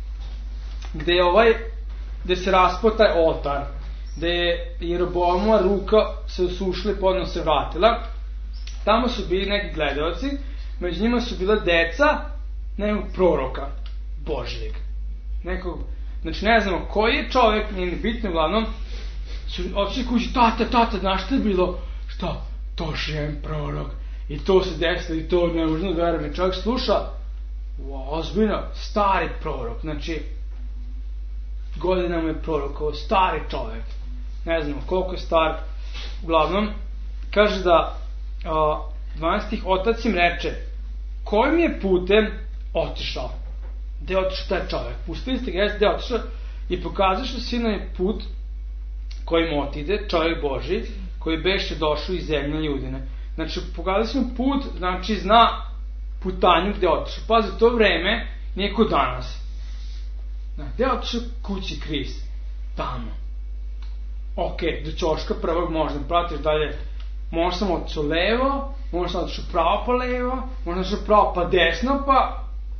gde se raspao taj oltar, gde je Jeroboamova ruka se osušila i podno se vratila, tamo su bili neki gledaoci, među njima su bila deca nekog proroka Božjeg. Znači, ne znamo koji je čovjek, nije ni bitno, uglavnom, su otišli kući, tata, znaš šta je bilo? Šta? Toš je prorok. I to se desilo i to ne možno da verujem. Čovjek sluša, ozbiljno, stari prorok, znači, godinama je prorokao, stari čovjek. Ne znam koliko je star. Uglavnom, kaže da 12. otac im reče, kojim je putem otišao? Gde je otišao taj čovjek? Pustili ste ga, gde je otišao? I pokazaše sinovi put kojim otide čovjek Božji, koji beše došao iz zemlje Judine. Znači, pokazali smo put, znači zna putanju gde je otišao. Pazi, to vreme nije kod danas. Gde je otišao? Kući Krist. Tamo. Ok, do ćoška prvog možda pratiš dalje. Možda sam otišao levo, možda sam otišao pravo pa levo, možda sam otišao pravo pa desno, pa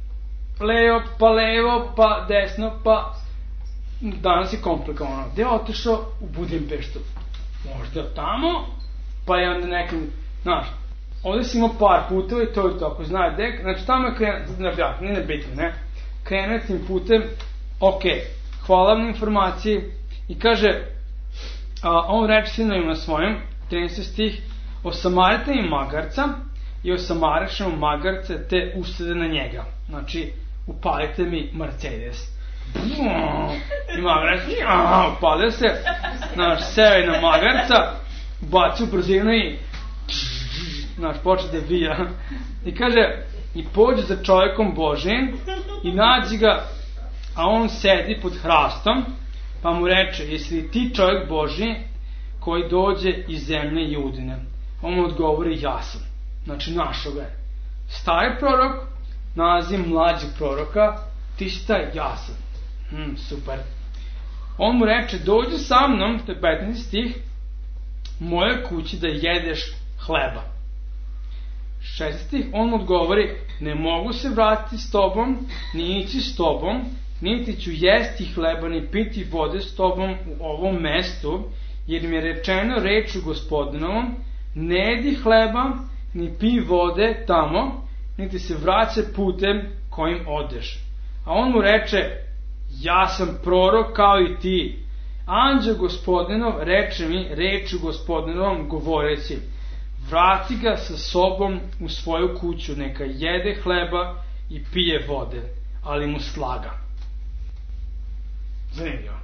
levo, pa desno, pa danas je komplikovano. Gde je otišao? U Budimpeštu. Možda tamo, pa je onda nekad, znaš, ovdje si imao par puteva i to je to, ako znaje gde, znači tamo je krenuo, nije nebitno, ne, krenuo tim putem, ok, hvala vam na informaciji, i kaže, on reče sinovima svojim, 13. stih, osamarite mi magarca i osamarišemo magarce te usede na njega. Znači, upalite mi Mercedes. I magarac, upalio se, znaš, seo na magarca, baci u brzinu i znaš, počne da vija. I kaže, i pođe za čovjekom Božijim i nađi ga, a on sedi pod hrastom, pa mu reče, jesi li ti čovjek Božji koji dođe iz zemlje Judine. On mu odgovori, ja sam. Znači, našoga je. Stari prorok nalazi mlađeg proroka, ti si taj, ja sam. Super. On mu reče, dođi sa mnom, to je 15 stih, mojoj kući da jedeš hleba. 16 stih, on mu odgovori, ne mogu se vratiti s tobom, ni ići s tobom, niti ću jesti hleba, ni piti vode s tobom u ovom mestu, jer mi je rečeno rečju Gospodinovom, ne jedi hleba, ni pij vode tamo, niti se vraća putem kojim odeš. A on mu reče, ja sam prorok kao i ti. Anđeo Gospodinov reče mi rečju Gospodinovom govoreći, vrati ga sa sobom u svoju kuću, neka jede hleba i pije vode, ali mu slaga. Zanimljivo.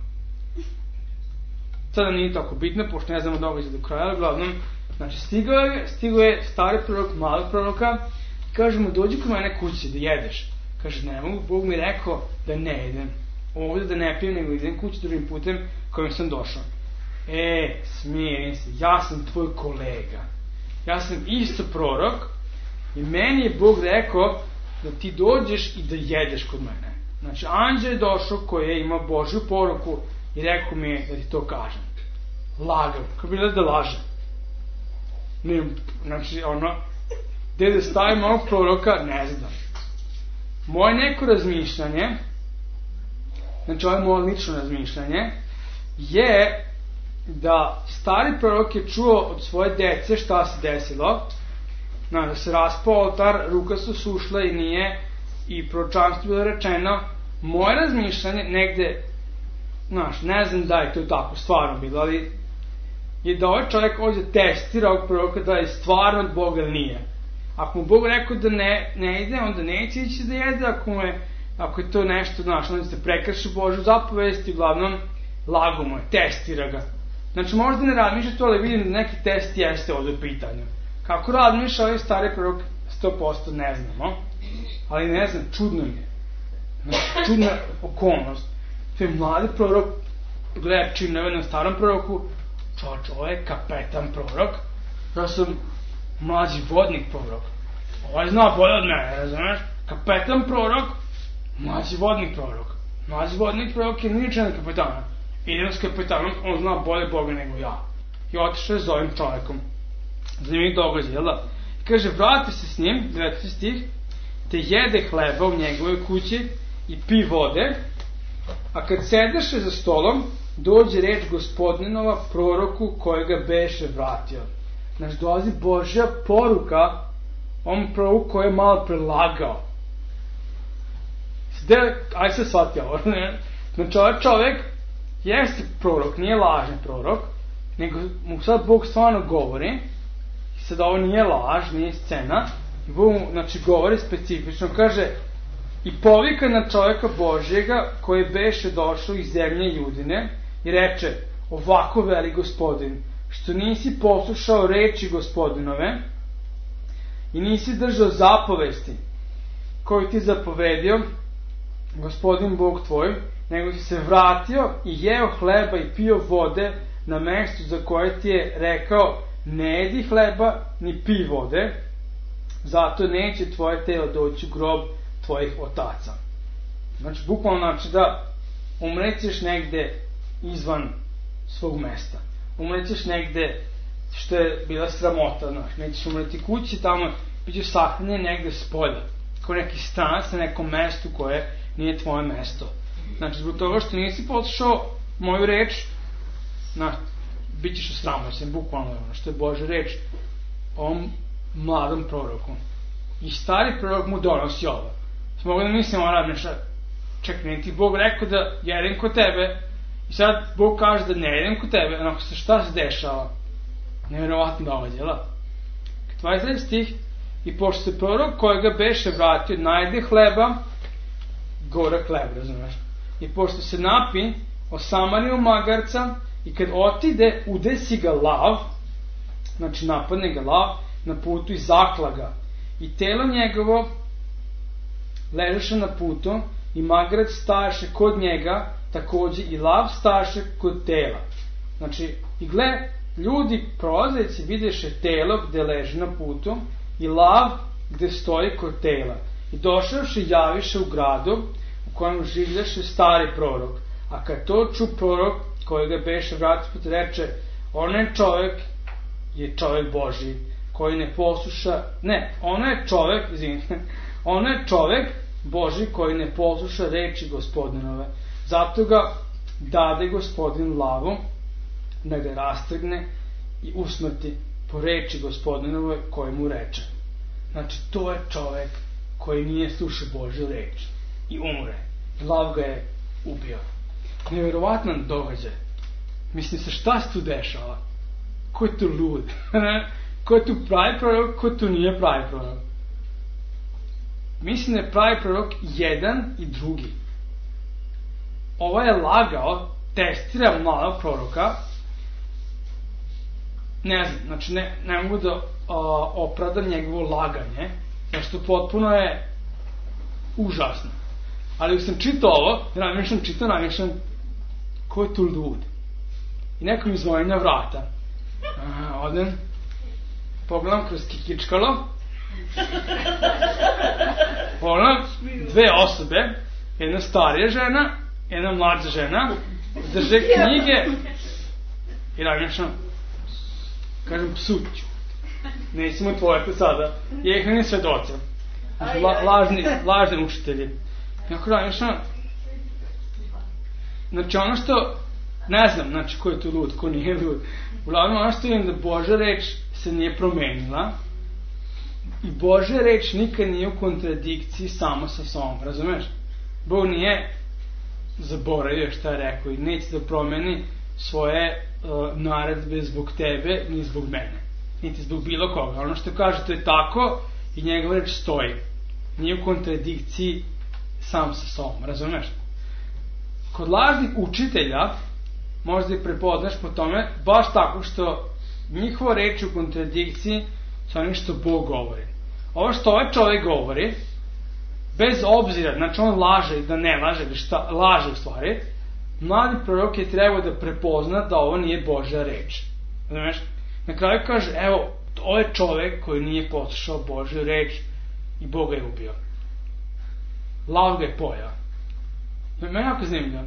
Sada nije tako bitno, pošto ne znamo događaj do kraja, ali uglavnom, znači stigao je stari prorok, malog proroka, i kaže mu, dođi kod mene kući da jedeš. Kaže, ne mogu, Bog mi rekao da ne idem ovdje, da ne pijem, nego idem kući drugim putem kojim sam došao. Smirim se, ja sam tvoj kolega. Ja sam isto prorok i meni je Bog rekao da ti dođeš i da jedeš kod mene. Znači, anđeo je došao koji je imao Božju poruku i rekao mi je da ti to kažem. Lagao, kako bi da laže. Znači, gde da stavim ovog proroka, ne znam. Moje neko razmišljanje, znači ovo je moje lično razmišljanje, je da stari prorok je čuo od svoje dece šta se desilo, da se raspao oltar, ruka su sušla i nije, i proročanstvo bilo rečeno. Moje razmišljanje negde, ne znam da je to tako stvarno bilo, ali je da ovaj čovjek ovdje testira ovog proroka da je stvarno od Boga ili nije. Ako mu Bog rekao da ne ide, onda neće ići da jede, ako je to nešto, onda se prekrši Božju zapovest i uglavnom lago mu je, testira ga. Znači možda ne razmišlja to, ali vidim da neki test jeste ovdje u pitanju. Kako razmišlja ovaj stari prorok, 100% ne znamo, ali ne znam, čudno mi je. Znači, čudna okolnost. To je mladi prorok, gledači na starom proroku, ovo je kapetan prorok, ja sam mlađi vodnik prorok. Ovaj zna bolje od mene, razumeš? Kapetan prorok, mlađi vodnik prorok. Mlađi vodnik prorok je ničan kapetana. Idem s kapetanom, on zna bolje Boga nego ja. I otišao je s ovim čovjekom. Zanimljivih događaj, jel da? I kaže, vrati se s njim, 19 stih, te jede hleba u njegovoj kući i pi vode, a kad sedeše za stolom, dođe reč Gospodinova proroku kojega beše vratio. Znači, dolazi Božja poruka ovom proroku koji je malo prelagao. Ajde se shvati ovo, ne? Znači, ovaj čovjek jeste prorok, nije lažni prorok, nego mu sad Bog stvarno govori, i sad ovo nije laž, nije scena, i Bog mu, znači, govori specifično, kaže, i povika na čovjeka Božjega koji beše došao iz zemlje Judine i reče, ovako veli Gospodin, što nisi poslušao reči Gospodinove i nisi držao zapovesti koju ti zapovedio Gospodin Bog tvoj, nego si se vratio i jeo hleba i pio vode na mestu za koje ti je rekao, ne jedi hleba ni pi vode, zato neće tvoje telo doći u grob tvojih otaca. Znači, bukvalno znači da umrećeš negde izvan svog mesta. Umrećeš negde što je bila sramota, znači, nećeš umreti kući, tamo bićeš sahranjen negde spolja, kao neki stranac na nekom mestu koje nije tvoje mesto. Znači, zbog toga što nisi poslušao moju reč, bit ćeš osramoćen, bukvalno, što je Božja reč ovom mladom proroku. I stari prorok mu donosi ovo. Mogu da mislim, čekaj, ne ti Bog rekao da jedem kod tebe, i sad Bog kaže da ne jedem kod tebe, onako se šta se dešava? Nevjerovatno događaj, jel? 20 stih, i pošto se prorok kojega beše vratio najde hleba, gorak hleb, razumeš? I pošto se napi, osamario magarca, i kad otide, udesi ga lav, znači napadne ga lav, na putu i zakla ga. I telo njegovo ležeše na putu, i magarac stajaše kod njega, takođe i lav stajaše kod tela. Znači, i gle, ljudi prolazeći videše telo gde leži na putu i lav gde stoji kod tela. I došavši javiše u gradu u kojem življaše stari prorok. A kad to ču prorok koji ga beše vratisput reče, onaj čovek je čovek Božji koji ne posluša, ono je čovek Božji koji ne posluša reči Gospodinove. Zato ga dade Gospodin lavu da ga rastrgne i usmrti po reči Gospodinove koji mu reče. Znači, to je čovek koji nije slušao Božju reč i umre. Lav ga je ubio. Nevjerovatan događaj. Mislim se, šta se tu dešava? Ko je tu lud? Ko je tu pravi prorok? Ko tu nije pravi prorok? Mislim da je pravi prorok jedan i drugi. Ovaj je lagao, testira malog proroka. Ne znam, znači ne mogu da opravdam njegovo laganje, nešto potpuno je užasno. Ali sam čitao ovo, namišljam, ko je tu lud? I neko mi zvoni na vrata. Odem, pogledam kroz kikičkalo, pogledam dve osobe, jedna starija žena, jedna mlađa žena, drže knjige i namišljam, kažem, psuću. Nećemo otvoriti sada. Jehovini svedoci. Lažni učitelji. Jako namišljam, znači ono što ne znam, znači ko je tu lud, ko nije lud. Uglavnom ono što vidim da Božja reč se nije promenila i Božja reč nikad nije u kontradikciji samo sa sobom, razumeš? Bog nije zaboravio šta je rekao i neće da promeni svoje naredbe zbog tebe ni zbog mene, niti zbog bilo koga. Ono što kaže to je tako i njegova reč stoji, nije u kontradikciji sam sa sobom, razumeš? Kod lažnih učitelja možda i prepoznaš po tome baš tako što njihova reč u kontradikciji sa onim što Bog govori. Ovo što ovaj čovjek govori, bez obzira, znači on laže i da ne laže, ili šta laže u stvari, mladi prorok je trebao da prepozna da ovo nije Božja reč. Znaš? Na kraju kaže, evo, ovo je čovjek koji nije poslušao Božju reč i Bog ga je ubio. Lav ga je pojao. Meni je jako zanimljivo.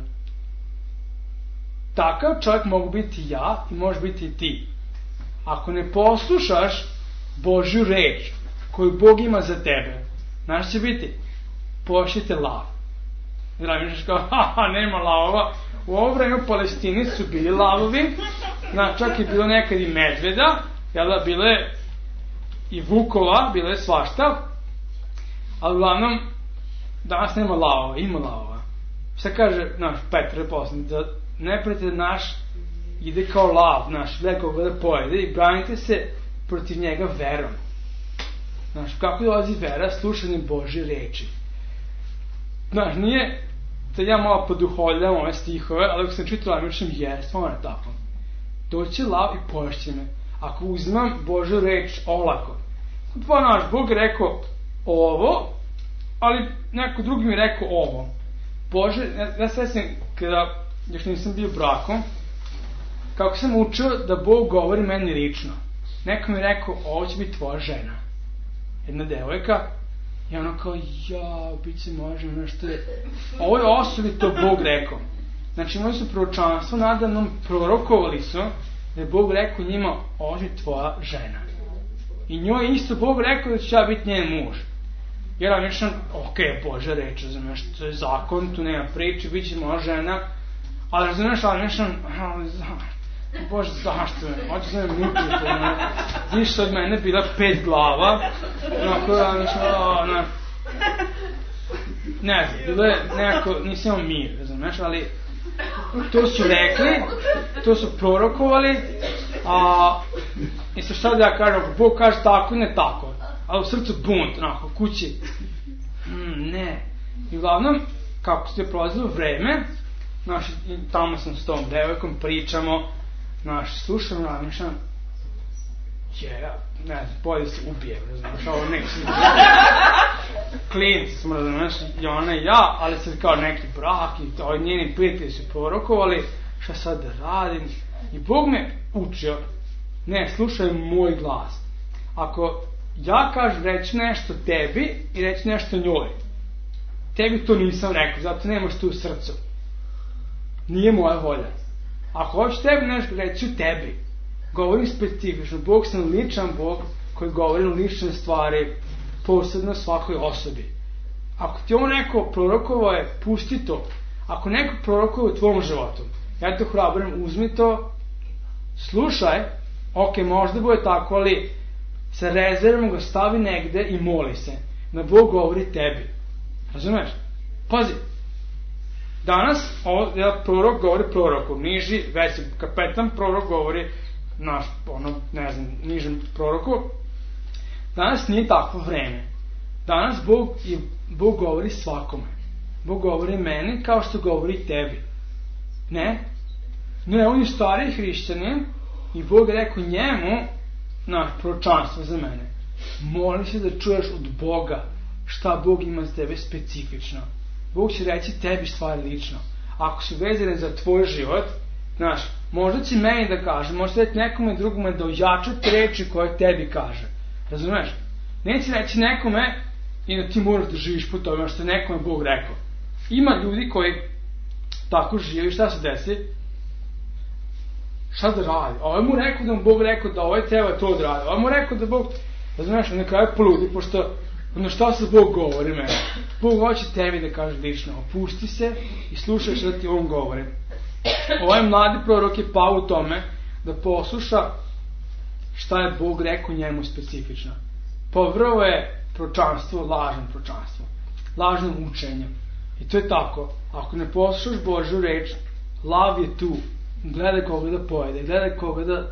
Takav čovjek mogu biti ja i može biti i ti. Ako ne poslušaš Božju reč koju Bog ima za tebe, znaš će biti, pošljite lav. Zdraviš kao, nema lavova. U ovo vreme u Palestini su bili lavovi, znači čak je bilo nekad i medveda, bile i vukova, bile svašta, ali uglavnom danas nema lavova, ima lavova. Šta kaže naš Petar poslanik, da neprijatelj naš ide kao lav, naš veliko ga da pojede i branite se protiv njega verom. Znaš, kako dolazi vera? Slušanjem Božje reči. Znaš, nije da ja malo poduholjam ove stihove, ali ako sam čitala, mislim, stvarno je tako. Doći lav i poješće me. Ako uzimam Božju reč olako. Naš Bog je rekao ovo, ali neko drugi mi rekao ovo. Bože, ja svesim kada još nisam bio brakom, kako sam učio da Bog govori meni lično. Neko mi rekao, ovo će biti tvoja žena. Jedna devojka. I ono kao, bit će moja žena, nešto je. Ovoj osobi to Bog rekao. Znači imali su proročanstvo nadamnom, prorokovali su da je Bog rekao njima, ovo je tvoja žena. I njoj isto Bog rekao da će ja biti njen muž. Jer ja mišljam, Bože reč, razumeš, to je zakon, tu nema priče, bit će moja žena. Ali razumeš, ali mišljam, Bože, zašto me? Hoće se me mučiti. Više od mene bila 5 glava. Ne znam, bilo je nekako, nisam imao mir, razumeš, ali to su rekli, to su prorokovali, i sa šta da ja kažem, ako Bog kaže tako, ne tako, ali u srcu bunt, onako, kući, ne. I uglavnom, kako se je prolazilo vreme, tamo sam s tom devojkom, pričamo, slušam, razmišljam, ne znam, bolje se ubijem, razumiješ, ovo neće. Klinci smo, razumiješ, i ona i ja, ali sad kao neki brak i njeni prijatelji su prorokovali, šta sad da radim. I Bog me učio. Ne, slušaj moj glas. Ako ja kažem reći nešto tebi i reći nešto njoj, tebi to nisam rekao, zato nemaš to u srcu. Nije moja volja. Ako hoćeš tebi nešto reći u tebi, govori specifično. Bog sam ličan Bog koji govori lične stvari posebno svakoj osobi. Ako ti ovo neko prorokovo je, pusti to. Ako neko prorokovo u tvom životu, ja te hrabrim, uzmi to, slušaj, ok, možda bude tako, ali sa rezervom ga stavi negde i moli se. Da Bog govori tebi. Razumeš? Pazi. Danas prorok govori proroku, niži, veći kapetan, prorok govori naš, nižem proroku. Danas nije takvo vreme. Danas Bog govori svakome. Bog govori meni kao što govori tebi. Ne, on je stariji hrišćanin i Bog je rekao njemu proročanstvo za mene. Moli se da čuješ od Boga šta Bog ima za tebe specifično. Bog će reći tebi stvari lično. Ako su vezane za tvoj život, možda će meni da kaže, možda reći nekome drugome da ojača te reči koje tebi kaže. Razumeš? Neće reći nekome i da ti moraš da živiš po tome što je nekome Bog rekao. Ima ljudi koji tako žive i šta se desi? Šta da radi? Ovo mu rekao da mu Bog rekao da ovo treba to da radi. Ovo mu rekao da Bog, razumeš, na kraju poludi, pošto šta se Bog govori meni? Bog hoće tebi da kaže lično, opusti se i slušaj šta ti on govori. Ovaj mladi prorok je pao u tome da posluša šta je Bog rekao njemu specifično. Povrlo je proročanstvo, lažno proročanstvo, lažno učenje. I to je tako. Ako ne poslušaš Božju reč, lav je tu. Gledaj koga da pojede, gledaj koga da,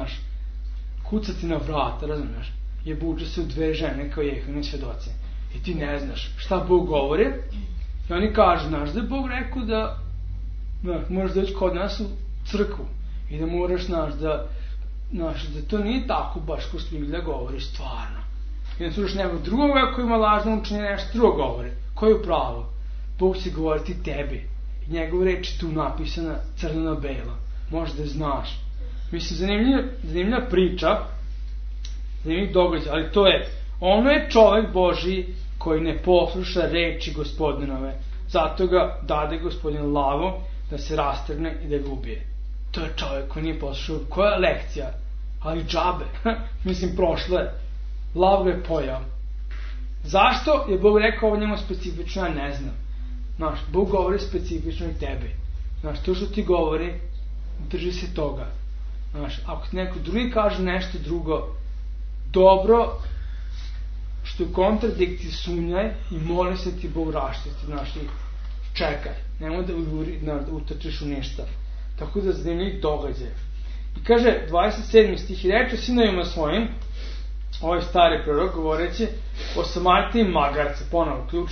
kucati na vrata, razumiješ? Je buče se u dve žene kao Jehovine svedoci. I ti ne znaš šta Bog govori. I oni kažu, da je Bog rekao da moraš doći kod nas u crkvu. I da moraš, da to nije tako baš ko što Biblija govori, stvarno. I da slušaš nekog drugoga koji ima lažno učenje, nešto drugo govori. Ko je u pravu? Bog će govoriti tebi. I njegov reč je tu napisana crno na belo. Možda da znaš. Mislim, zanimljiva priča, zanimljiv događaj, ali to je, ono je čovek Božji koji ne posluša reči Gospodinove. Zato ga dade Gospodin lavo da se rastrgne i da ga ubije. To je čovek koji nije poslušao. Koja je lekcija? Ali džabe. Mislim, prošlo je. Lav ga je pojao. Zašto je Bog rekao ovo njemu specifično? Ja ne znam. Bog govori specifično i tebi. To što ti govori, drži se toga. Ako ti neko drugi kaže nešto drugo, dobro, što je u kontradikciji, sumnjaj i moli se ti Bog raštiti. Čekaj, nemoj da utačiš u ništa. Tako da zanimljivih događaja. I kaže 27. stih, i reče sinovima svojim, ovaj stari prorok govoreći o Samariti magarca, ponovo ključ,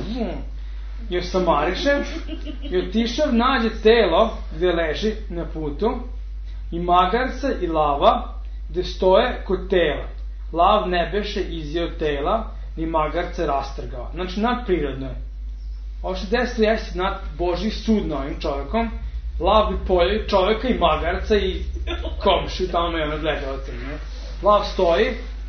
i osamariše, i otišav nađe telo gde leži na putu, i magarca i lava gde stoje kod tela. Lav ne beše izjeo tela, ni magarca rastrgao. Nadprirodno je. Ovo što desilo jeste Božji sud na ovim čovekom. Lav bi pojeli čoveka i magarca i komšu tamo je gledalca. Lav stoji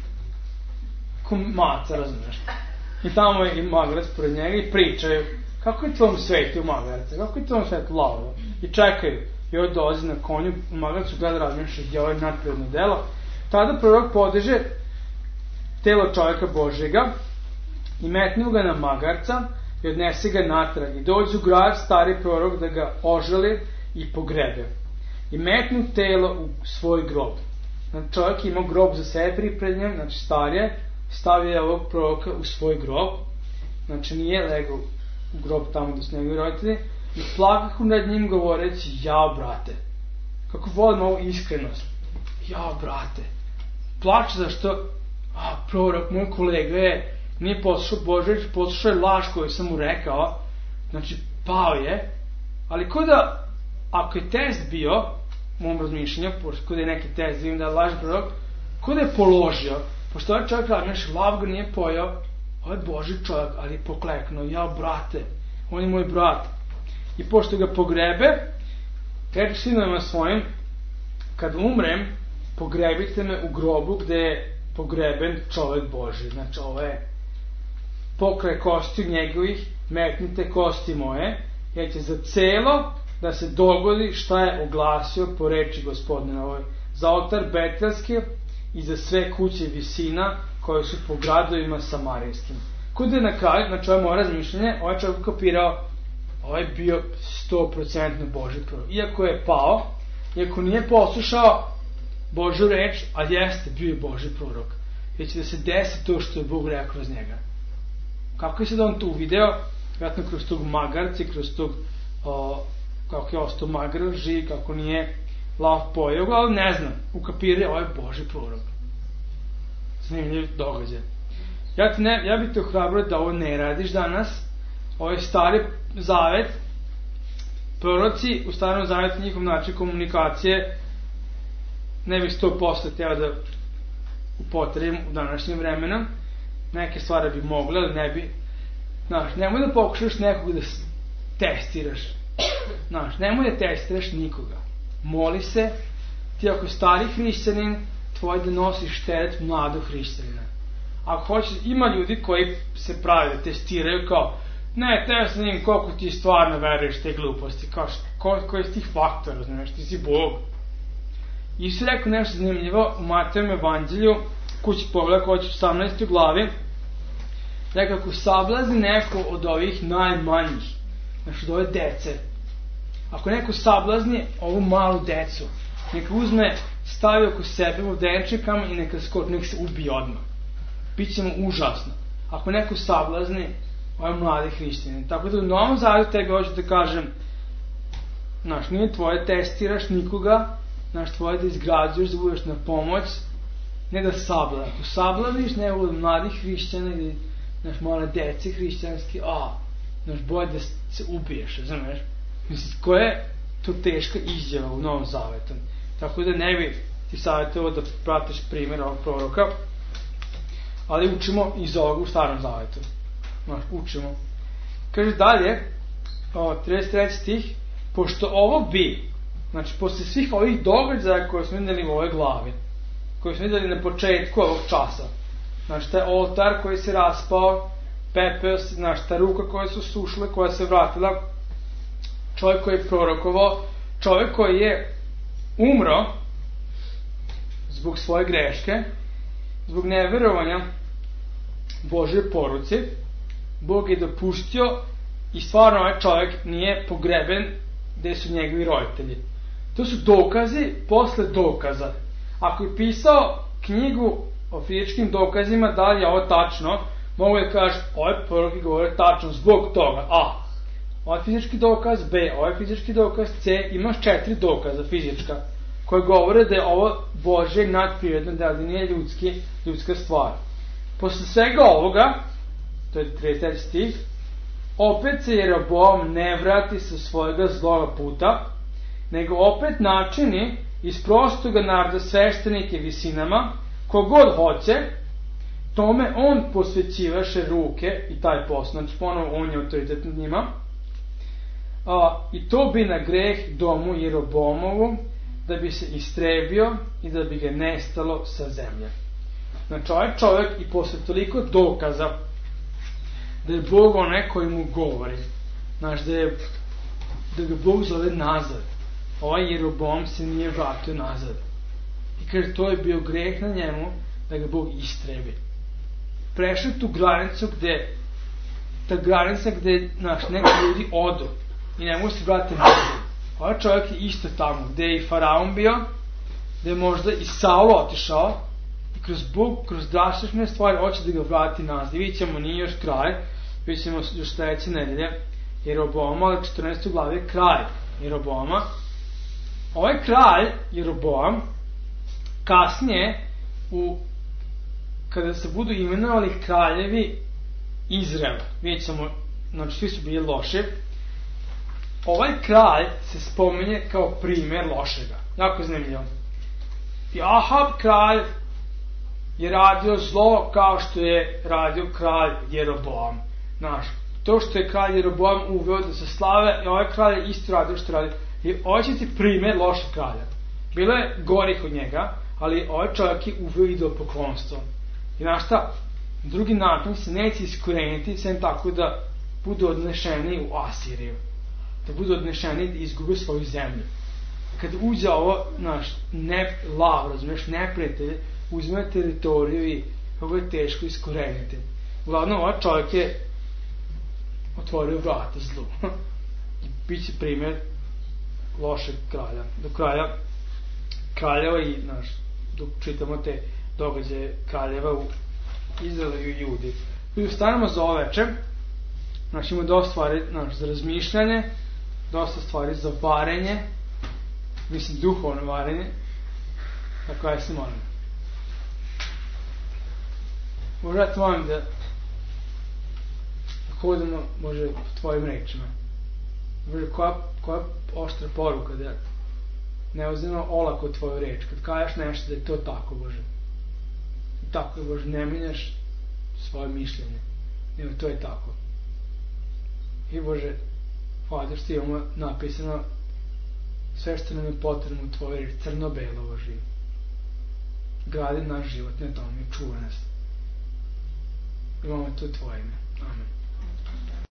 ko maca, razumiješ. I tamo je i magarac pored njega i pričaju kako je tvom svetu magarca, kako je tvom svetu lava. I čekaju. I on dolazi na konju, magarac gleda razmišlja gdje ovo je nadprirodno delo. Tada prorok podiže telo čoveka Božjega i metnu ga na magarca i odnese ga natrag. I dođe u grad stari prorok da ga ožali i pogrebe. I metnu telo u svoj grob. Čovjek ima grob za sebe pripremljen, starije, stavio ovog proroka u svoj grob. Nije legao u grob tamo gde su njegovi roditelji. I plakahu nad njim govoreći, jao brate. Kako volim ovu iskrenost. Jao brate. Plače zašto prorok, moj kolega nije poslušao Božje reči, poslušao je laž koju sam mu rekao. Pao je. Ali ko da, ako je test bio, u mom razmišljanju, ko da je neki test, vidim da je lažni prorok, ko da je položio, pošto ovaj čovjek razmišlja, lav ga nije pojao, ovo je Božji čovjek, ali je pokleknuo, jao brate, on je moj brat. I pošto ga pogrebe, reče sinovima svojim, kad umrem, pogrebite me u grobu gde je pogreben čovek Božji. Znači, ovo je pokraj kosti njegovih, metnite kosti moje, jer će za celo da se dogodi šta je oglasio po reči Gospodina. Ovo je za oltar Betelski i za sve kuće visina koje su po gradovima samarijskim. Kuda je na kraju, znači ovo je moje razmišljanje, ovaj čovjek ukapirao, ovo je bio 100% Božji prorok. Iako je pao, iako nije poslušao Božju reč, a jeste, bio je Božji prorok. Jer će da se desi to što je Bog rekao kroz njega. Kako je sad on to uvideo? Vjerojatno kroz tog magarci, kroz tog kako je ostao magar, živ, kako nije lav pojeo ga, ali ne znam, ukapirao, ovo je Božji prorok. Zanimljiv događaj. Ja bih te ohrabrio da ovo ne radiš danas. Ovo je stari zavet. Proroci u starom zavetu, njihov način komunikacije ne bih 100% teo da upotrebim u današnjem vremenu. Neke stvari bi mogle, ali ne bi. Znaš, nemoj da pokušaš nekog da testiraš. Znaš, nemoj da testiraš nikoga. Moli se, ti ako stari hrišćanin, tvoj da nosiš teret mladog hrišćanina. Ako hoćeš, ima ljudi koji se pravi da testiraju kao, ne, testim koliko ti stvarno veruješ te gluposti, kao koji je tih faktora, znaš, ti si Bog. Isus je rekao nešto zanimljivo u Matejovom evanđelju, kući pogleda koji će 18. glavi, rekao, ako sablazni neko od ovih najmanjih, znači od ove dece, ako neko sablazni ovu malu decu, neka uzme, stavi oko sebe u denčekama i neka se ubije odmah. Biće mu užasno. Ako neko sablazni ove mlade hrišćane. Tako da u Novom Zavetu tega hoću da kažem, znaš, nije tvoje testiraš nikoga, znaš, tvoje da izgrađuješ, da budeš na pomoć, ne da sablaziš. Ako sablaziš nego od mladih hrišćana ili, znaš, male dece hrišćanski, znaš, boje da se ubiješ, znaš. Mislim, koja je to teška izjava u Novom Zavetu. Tako da ne bi ti savjetovao da pratiš primjer ovog proroka, ali učimo iz ovoga u Starom Zavetu. Znaš, učimo. Kaže dalje, 33. stih, pošto ovo bi, znači, posle svih ovih događaja koje smo vidjeli u ovoj glavi, koje smo vidjeli na početku ovog časa, znači, taj oltar koji se raspao, pepeo, znači, ta ruka koja su sušle, koja se vratila, čovjek koji je prorokovao, čovjek koji je umro zbog svoje greške, zbog neverovanja Božje poruci, Bog je dopustio i stvarno ovaj čovjek nije pogreben gde su njegovi roditelji. To su dokazi posle dokaza. Ako je pisao knjigu o fizičkim dokazima, da li je ovo tačno, mogu da kažeš, ovaj prorok je govorio tačno zbog toga. A, ovaj fizički dokaz, B, ovaj fizički dokaz, C, imaš 4 dokaza fizička, koje govore da je ovo Božje nadprirodno, da nije ljudska stvar. Posle svega ovoga, to je 30. stih, opet se Jeroboam ne vrati sa svojega zloga puta, nego opet načini iz prostoga naroda sveštenike visinama, kogod hoće, tome on posvećivaše ruke i taj posao, znači ponovo on je autoritet nad njima, i to bi na greh domu Jeroboamovu, da bi se istrebio i da bi ga nestalo sa zemlje. Znači ovaj čovjek i posle toliko dokaza da je Bog onaj koji mu govori, znači da ga Bog zove nazad, ovaj Jeroboam se nije vratio nazad i kaže to je bio greh na njemu da ga Bog istrebi. Prešao tu granicu gde ta granica gde neki ljudi odu i ne mogu se vratiti nazad. Ovaj čovjek je isto tamo gde je i Faraon bio, gde je možda i Saulo otišao i kroz Bog, kroz drastične stvari hoće da ga vrati nazad. I vidjet ćemo, nije još kraj, vidjet ćemo još sledeće nedelje Jeroboama, ali 14. glavi je kraj Jeroboama. Ovaj kralj Jeroboam kasnije kada se budu imenovali kraljevi Izraela, vidjet ćemo, znači svi su bili loši, ovaj kralj se spominje kao primjer lošega. Jako zanimljivo. I Ahab kralj je radio zlo kao što je radio kralj Jeroboam. Znaš, to što je kralj Jeroboam uveo da se slave, i ovaj kralj je isto radio što radi. I ovo će ti primjer lošeg kralja. Bilo je gorih od njega, ali ovaj čovjek je uveo idolopoklonstvo. I znaš šta? Drugi način se neće iskoreniti sem tako da budu odnešeni u Asiriju. Da budu odnešeni da izgube svoju zemlju. Kad uđe ovo, razumiješ, neprijatelj, uzme teritoriju i kako je teško iskoreniti. Uglavnom, ovaj čovjek je otvorio vrata zlu. I bit će primjer lošeg kralja. Do kraljeva i, dok čitamo te događaje kraljeva u Izraelu i Judi. I ustanemo za ovo večer. Ima dosta stvari za razmišljanje, dosta stvari za varenje, duhovno varenje. Tako ja se molim. Bože, ja te molim da hodimo, Bože, po tvojim rečima. Bože, koja oštra poruka da ne uzimamo olako tvoju reč. Kad kažeš nešto da je to tako, Bože. I tako je, Bože, ne menjaš svoje mišljenje. Nego to je tako. I Bože, hvala što imamo napisano sve što nam je potrebno u tvojoj reči, crno-belo, Bože. Gradi naš život na tome i čuva nas. Imamo to tvoje ime. Amen.